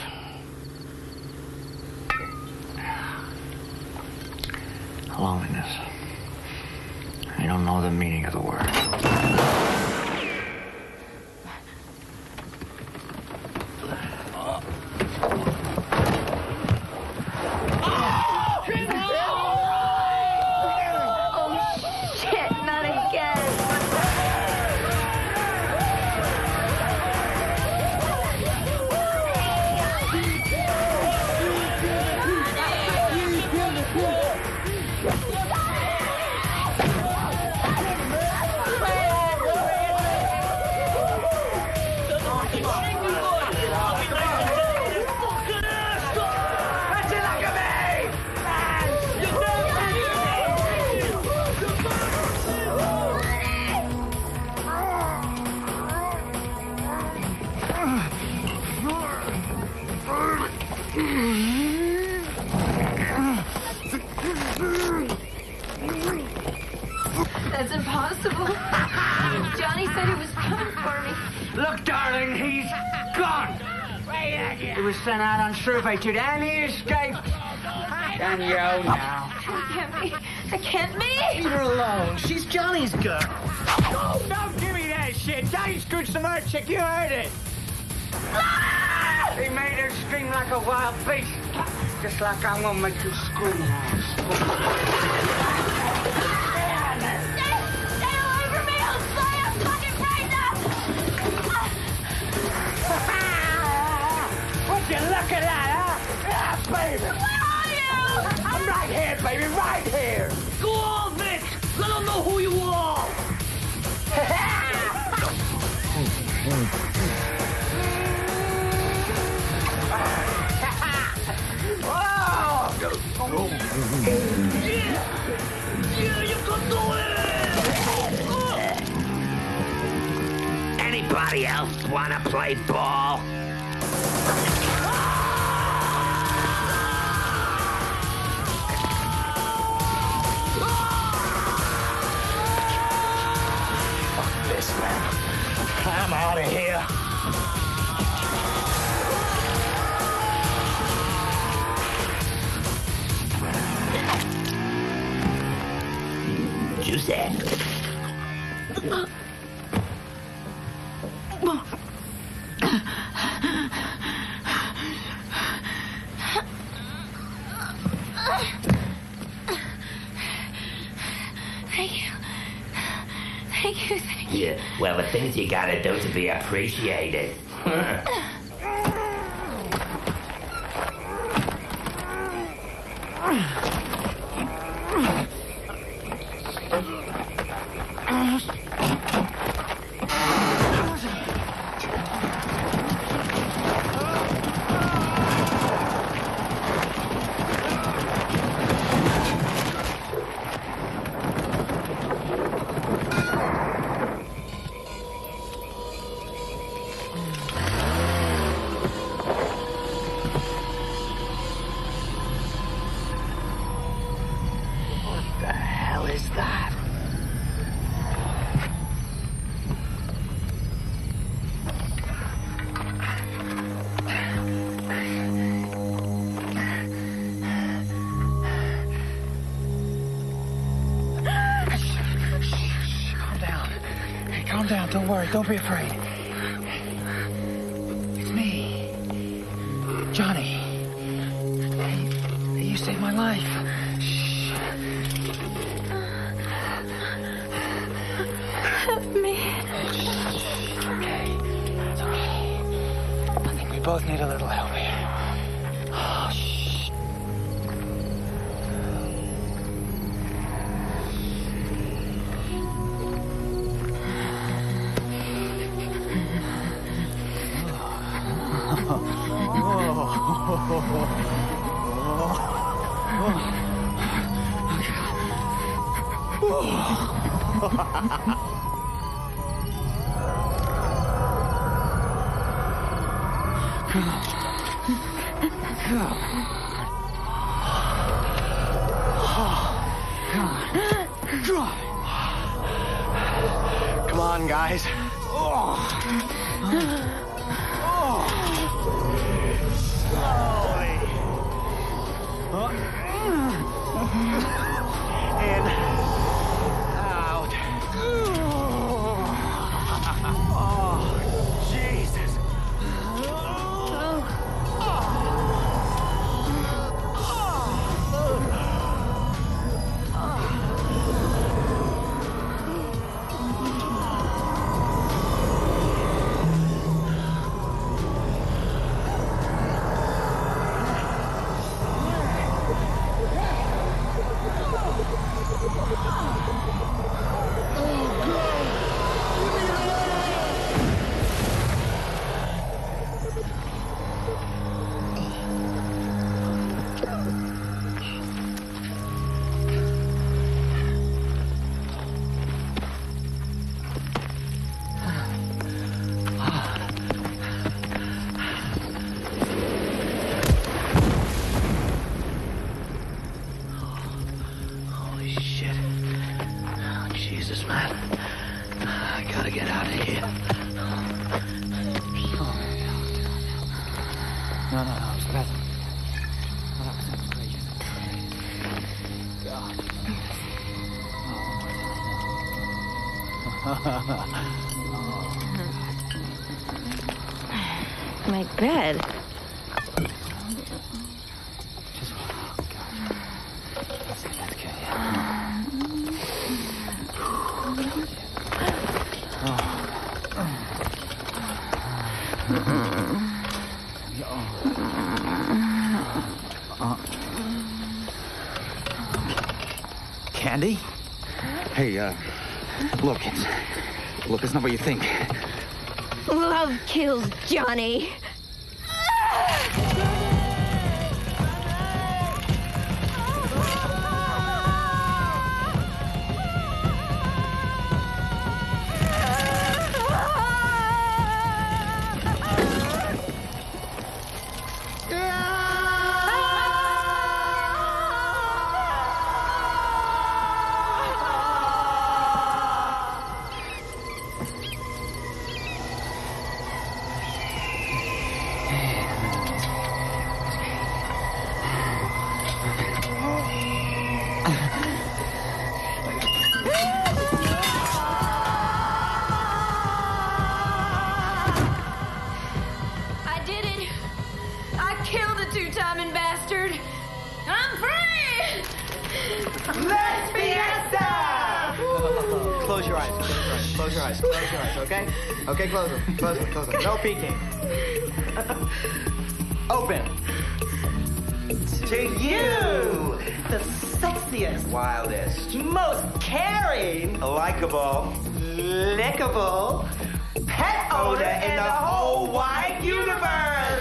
Loneliness. I don't know the meaning of the word. That's impossible. Johnny said he was coming for me. Look, darling, he's gone. He was sent out on servitude and he escaped. And you now. I can't be. I can't be. Leave her alone. She's Johnny's girl. Oh, don't give me that shit. Johnny screwed some other chick. You heard it. He made her scream like a wild beast. Just like I'm gonna make you scream. Would you look at that, huh? Yeah, baby. Where are you? I'm right here, baby, right here. Go on, Vic. Let them know who you are. Whoa! Yeah! Yeah, you can do it! Anybody else wanna play ball? Fuck this, man. I'm out of here. Giuseppe. Thank you. Thank you, thank you. Yeah, well, the things you gotta do to be appreciated. Calm down, don't worry, don't be afraid. It's me. Johnny. Hey, you saved my life. Shh. Help me. It's okay. It's okay. I think we both need a little help here. Oh, shh. Come on, guys. Oh. Slowly. In. Out. Oh, Jesus. Holy shit. Oh, Jesus, man. I gotta get out of here. No, no, no, espérate. No, no, crazy. My bed. Just, oh, God. That's it, that's good, yeah. Candy? Hey, uh, look, it's, look, it's not what you think. Love kills Johnny. I did it. I killed the two-timing bastard. I'm free! Let's fiesta! Close your eyes. Close your eyes. Close your eyes. Close your eyes, okay? Okay, close them. Close them. Close them. No peeking. Open. To you, the sexiest, wildest, most caring, likable, lickable pet owner in the whole wide universe.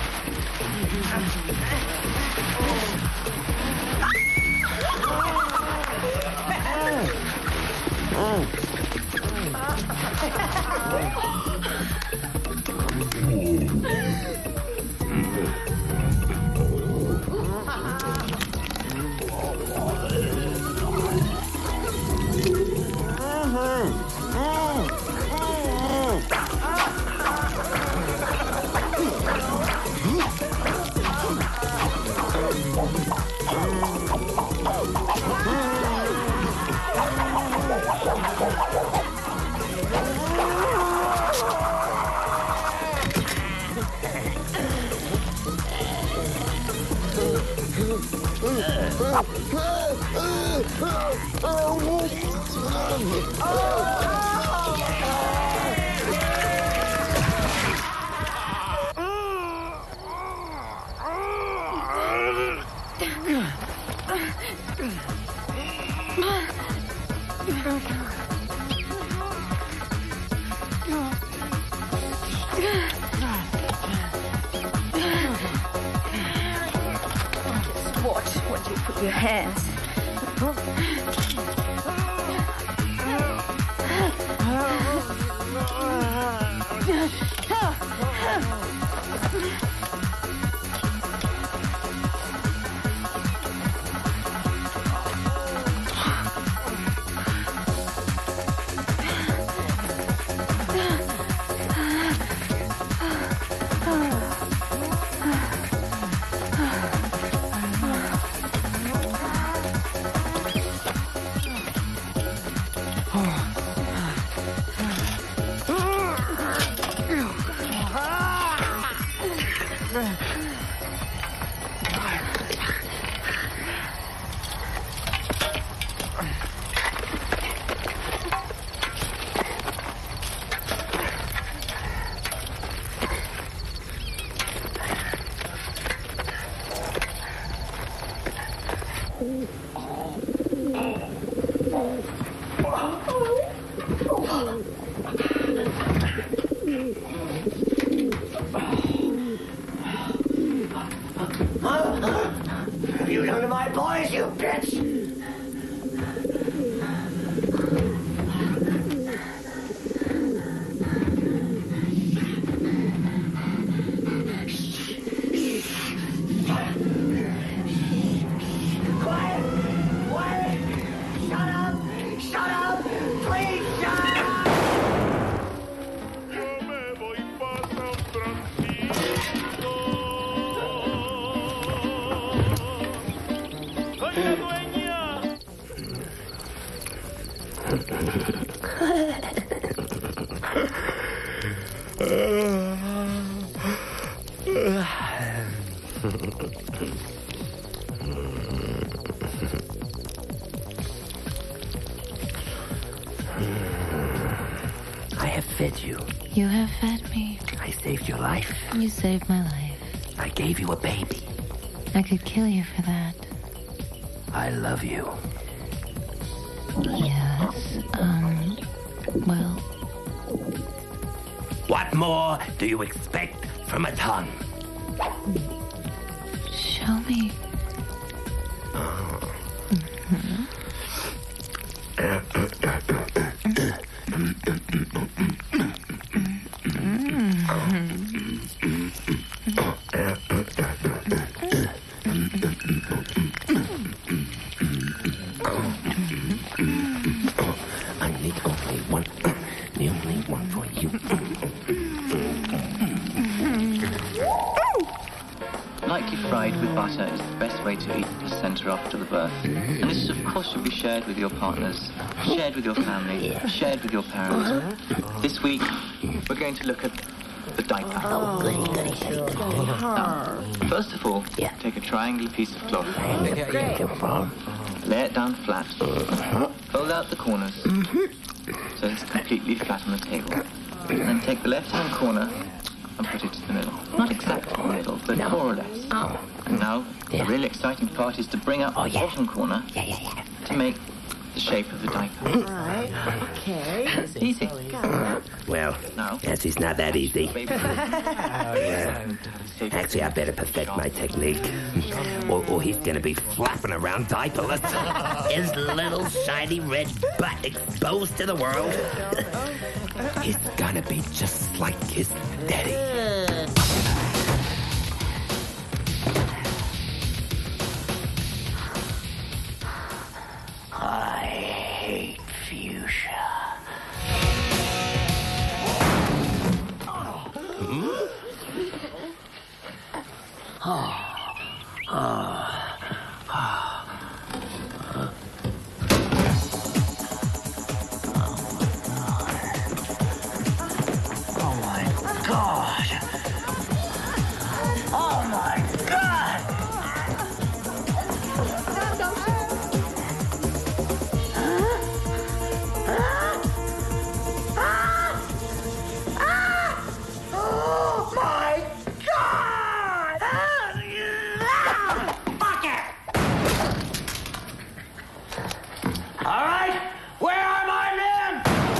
Watch what you put your hands. What have you done to my boys, you bitch? Quiet! Quiet! Shut up! Shut up! Please shut up! I have fed you. You have fed me. I saved your life. You saved my life. I gave you a baby. I could kill you for that. I love you. Yes, um, well... What more do you expect from a tongue? Show me. I need only one. The only one for you. Lightly fried with butter is the best way to eat the placenta after the birth. And this, of course, should be shared with your partners, shared with your family, shared with your parents. This week, we're going to look at the diaper. Oh, goody, goody, goody. Now, first of all, take a triangular piece of cloth. Lay it down flat. Fold out the corners so it's completely flat on the table. And then take the left-hand corner and put it to the middle. Not exactly in the middle, but more or less. Oh. And now, the really exciting part is to bring up the bottom corner to make the shape of the diaper. All right. Okay. Easy. Well, No. yes, it's not that easy. Baby. Uh, actually, I better perfect my technique. Or, or he's gonna be flapping around diaperless. His little shiny red butt exposed to the world. He's gonna be just like his daddy. I hate fuchsia. Oh. Oh. Oh my God. Oh my God. Oh my God! Fuck it! All right, where are my men?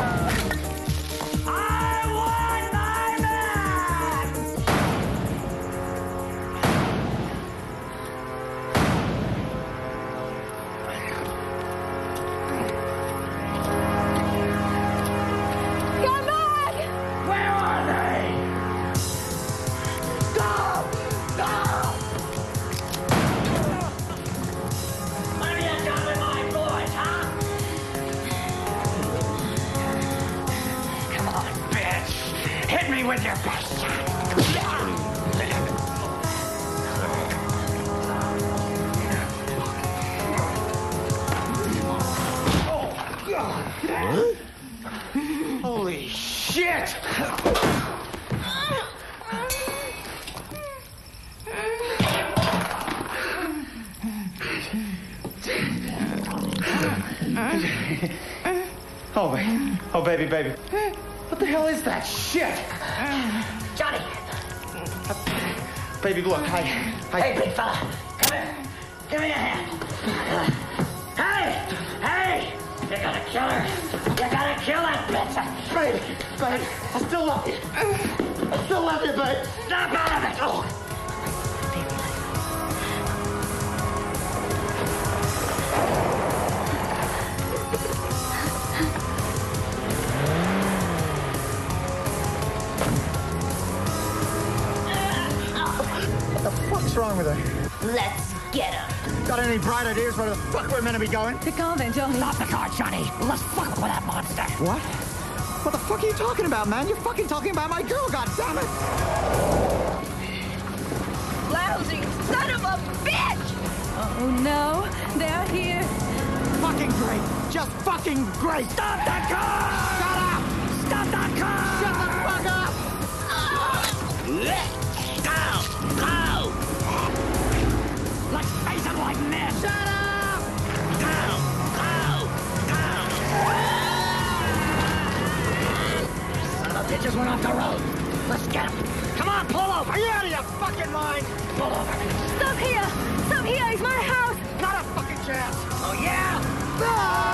I want my men! Come on! Where are they? Go! Go! What have you done with my boys, huh? Come on, bitch! Hit me with your best shot! Oh, Holy shit! Oh, baby. Oh, baby, baby. What the hell is that shit? Johnny! Baby, look, I... I... Hey, big fella. Come here. Give me a hand. Hey! Hey! You gotta kill her. You gotta kill that bitch. Baby, baby, I still love you. I still love you, babe. Snap out of it. Oh. What's wrong with her? Let's get her. Got any bright ideas where the fuck we're meant to be going? The car then, Johnny. Stop the car, Johnny. Let's fuck with that monster. What? What the fuck are you talking about, man? You're fucking talking about my girl, goddammit! Lousy son of a bitch! Oh no, they're here. Fucking great. Just fucking great. Stop that car! Shut up! Stop that car! Shut the fuck up! Let go! Go! Let's face it like men! Shut up! Go! Go! Go! Son of a bitches went off the road. Let's get him. Come on, pull over. Are you out of your fucking mind? Pull over. Stop here! Stop here! It's my house! Not a fucking chance! Oh, yeah? No!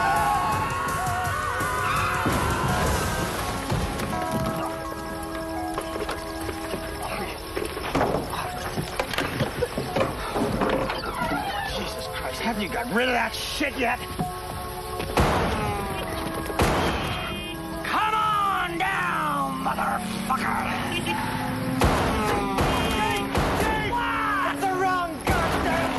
Haven't you got rid of that shit yet? Come on down, motherfucker! Jake! Jake! That's the wrong goddamn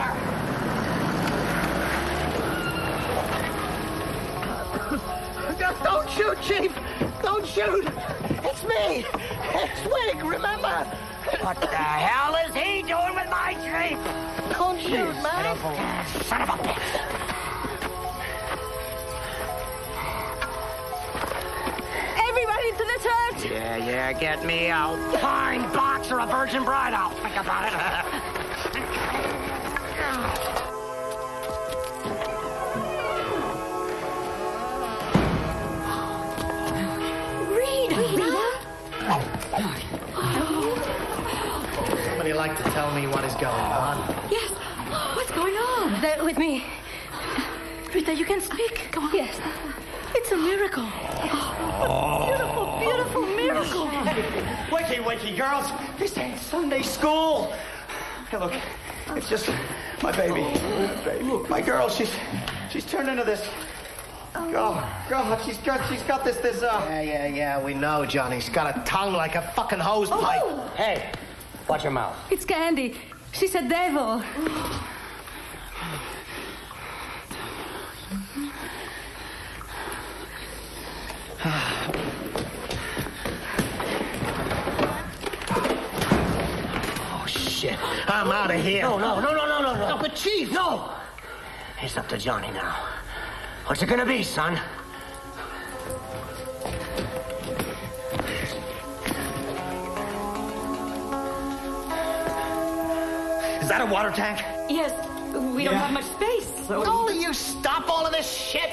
car! Just don't shoot, Chief! Don't shoot! It's me! It's Wig, remember? What the hell is he doing with my Jeep? Don't shoot, man! Son of a bitch! Everybody to the church! Yeah, yeah, get me a pine box or a virgin bride. I'll think about it. Read, Rita! Somebody like to tell me what is going on? Yes. What's going on? They're with me. Rita, you can speak. Come on. Yes. It's a miracle. Oh, beautiful, beautiful miracle. Hey, wakey, wakey, girls. This ain't Sunday school. Hey, look, it's just my baby. baby. My girl, she's she's turned into this. Oh, God, she's got she's got this this uh. Yeah, yeah, yeah. We know, Johnny. She's got a tongue like a fucking hose pipe. Oh. Hey, watch your mouth. It's Candy. She's a devil. Oh, shit. I'm out of here. No, no, no, no, no, no, no. No, but Chief. No. It's up to Johnny now. What's it gonna be, son? Is that a water tank? Yes. We don't Yeah. have much space. So all of you stop all of this shit.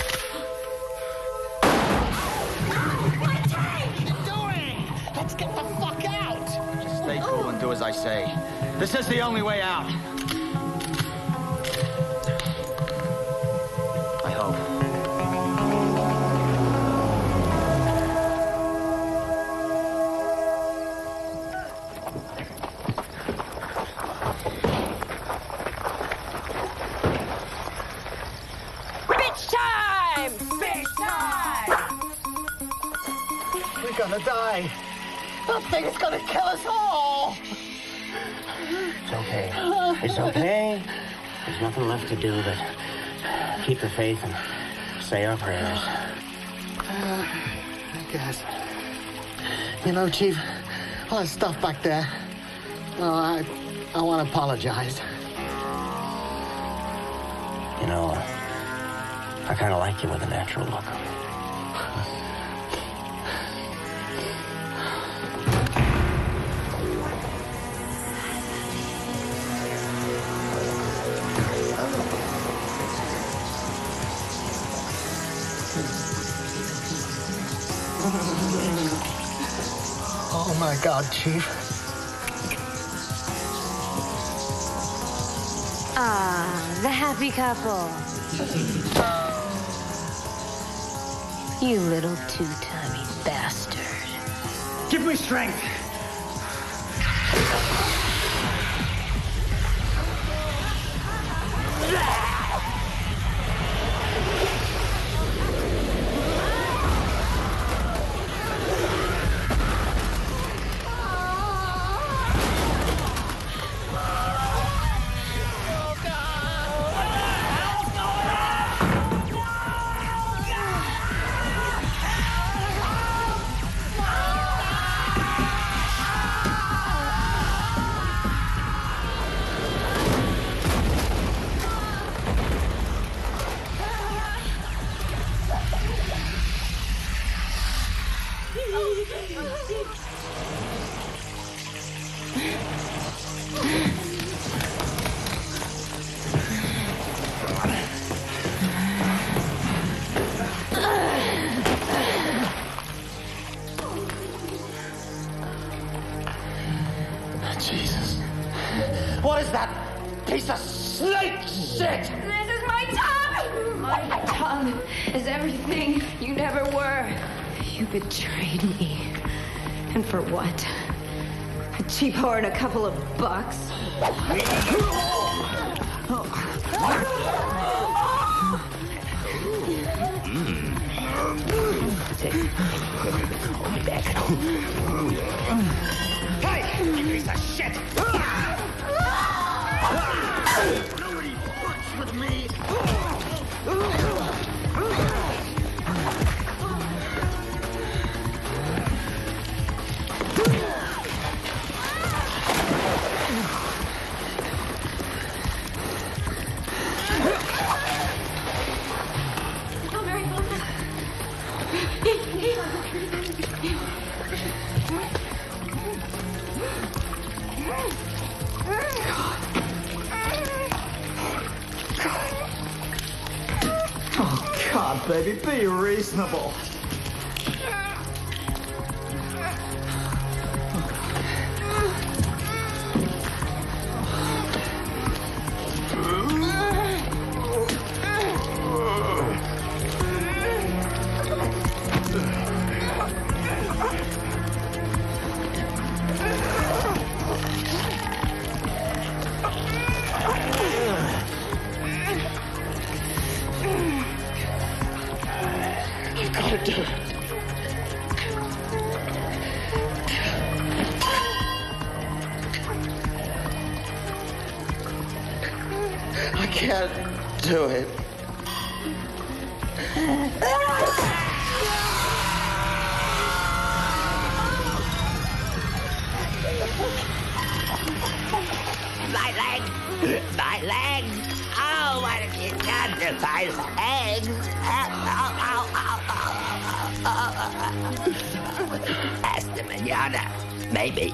My tank! What are you doing? Let's get the fuck out. Just stay cool and do as I say. This is the only way out. I hope. Bitch time! Bitch time! We're gonna die. That thing is gonna kill us all. It's okay. It's okay. There's nothing left to do but keep the faith and say our prayers. Uh, I guess. You know, Chief, all that stuff back there. Well, I, I want to apologize. You know, I kind of like you with a natural look. Oh my God, Chief. Ah, the happy couple. You little two-timing bastard. Give me strength. Jesus. What is that piece of snake shit? This is my tongue! My tongue is everything you never were. You betrayed me. And for what? A cheap whore and a couple of bucks? Hey, you piece of shit! Nobody fucks with me! Oh, God, baby, be reasonable. I've got to do it. I can't do it. My legs! My legs! Oh, what have you done to my legs? Ow, ow, ow, ow, ow, ow. Hasta mañana, maybe.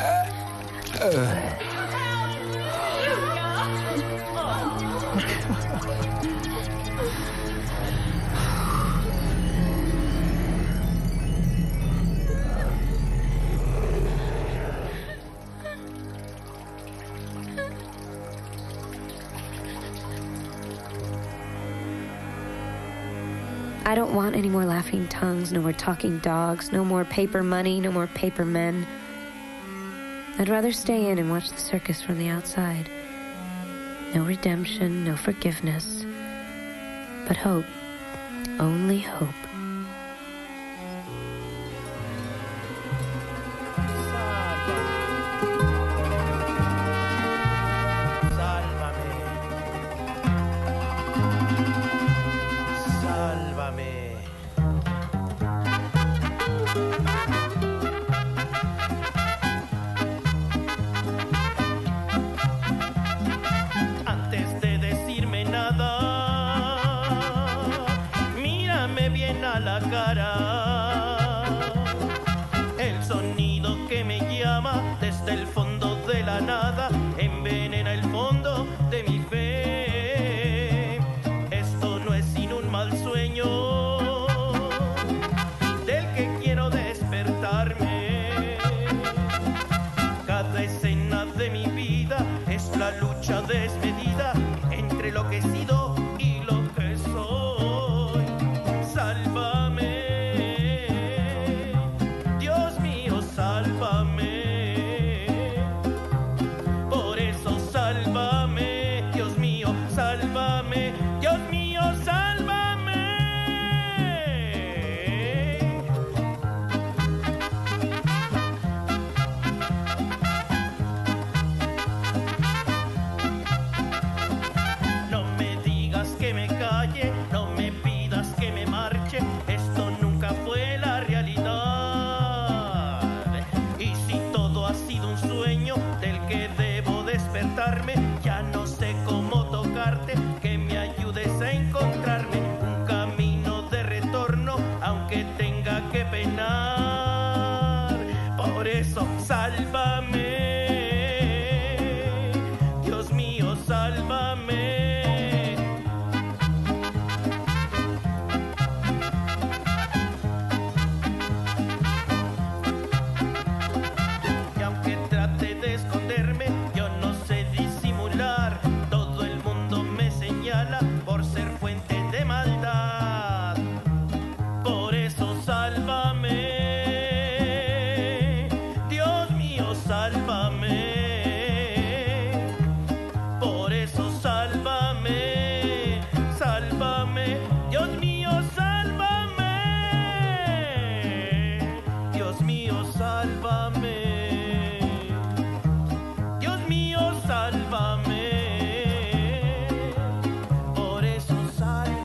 I don't want any more laughing tongues, no more talking dogs, no more paper money, no more paper men. I'd rather stay in and watch the circus from the outside. No redemption, no forgiveness, but hope, only hope. Antes de decirme nada, dándome bien a la cara. El sonido que me llama desde el fondo de la nada envenena el fondo de mi fe. Esto no es sino un mal sueño.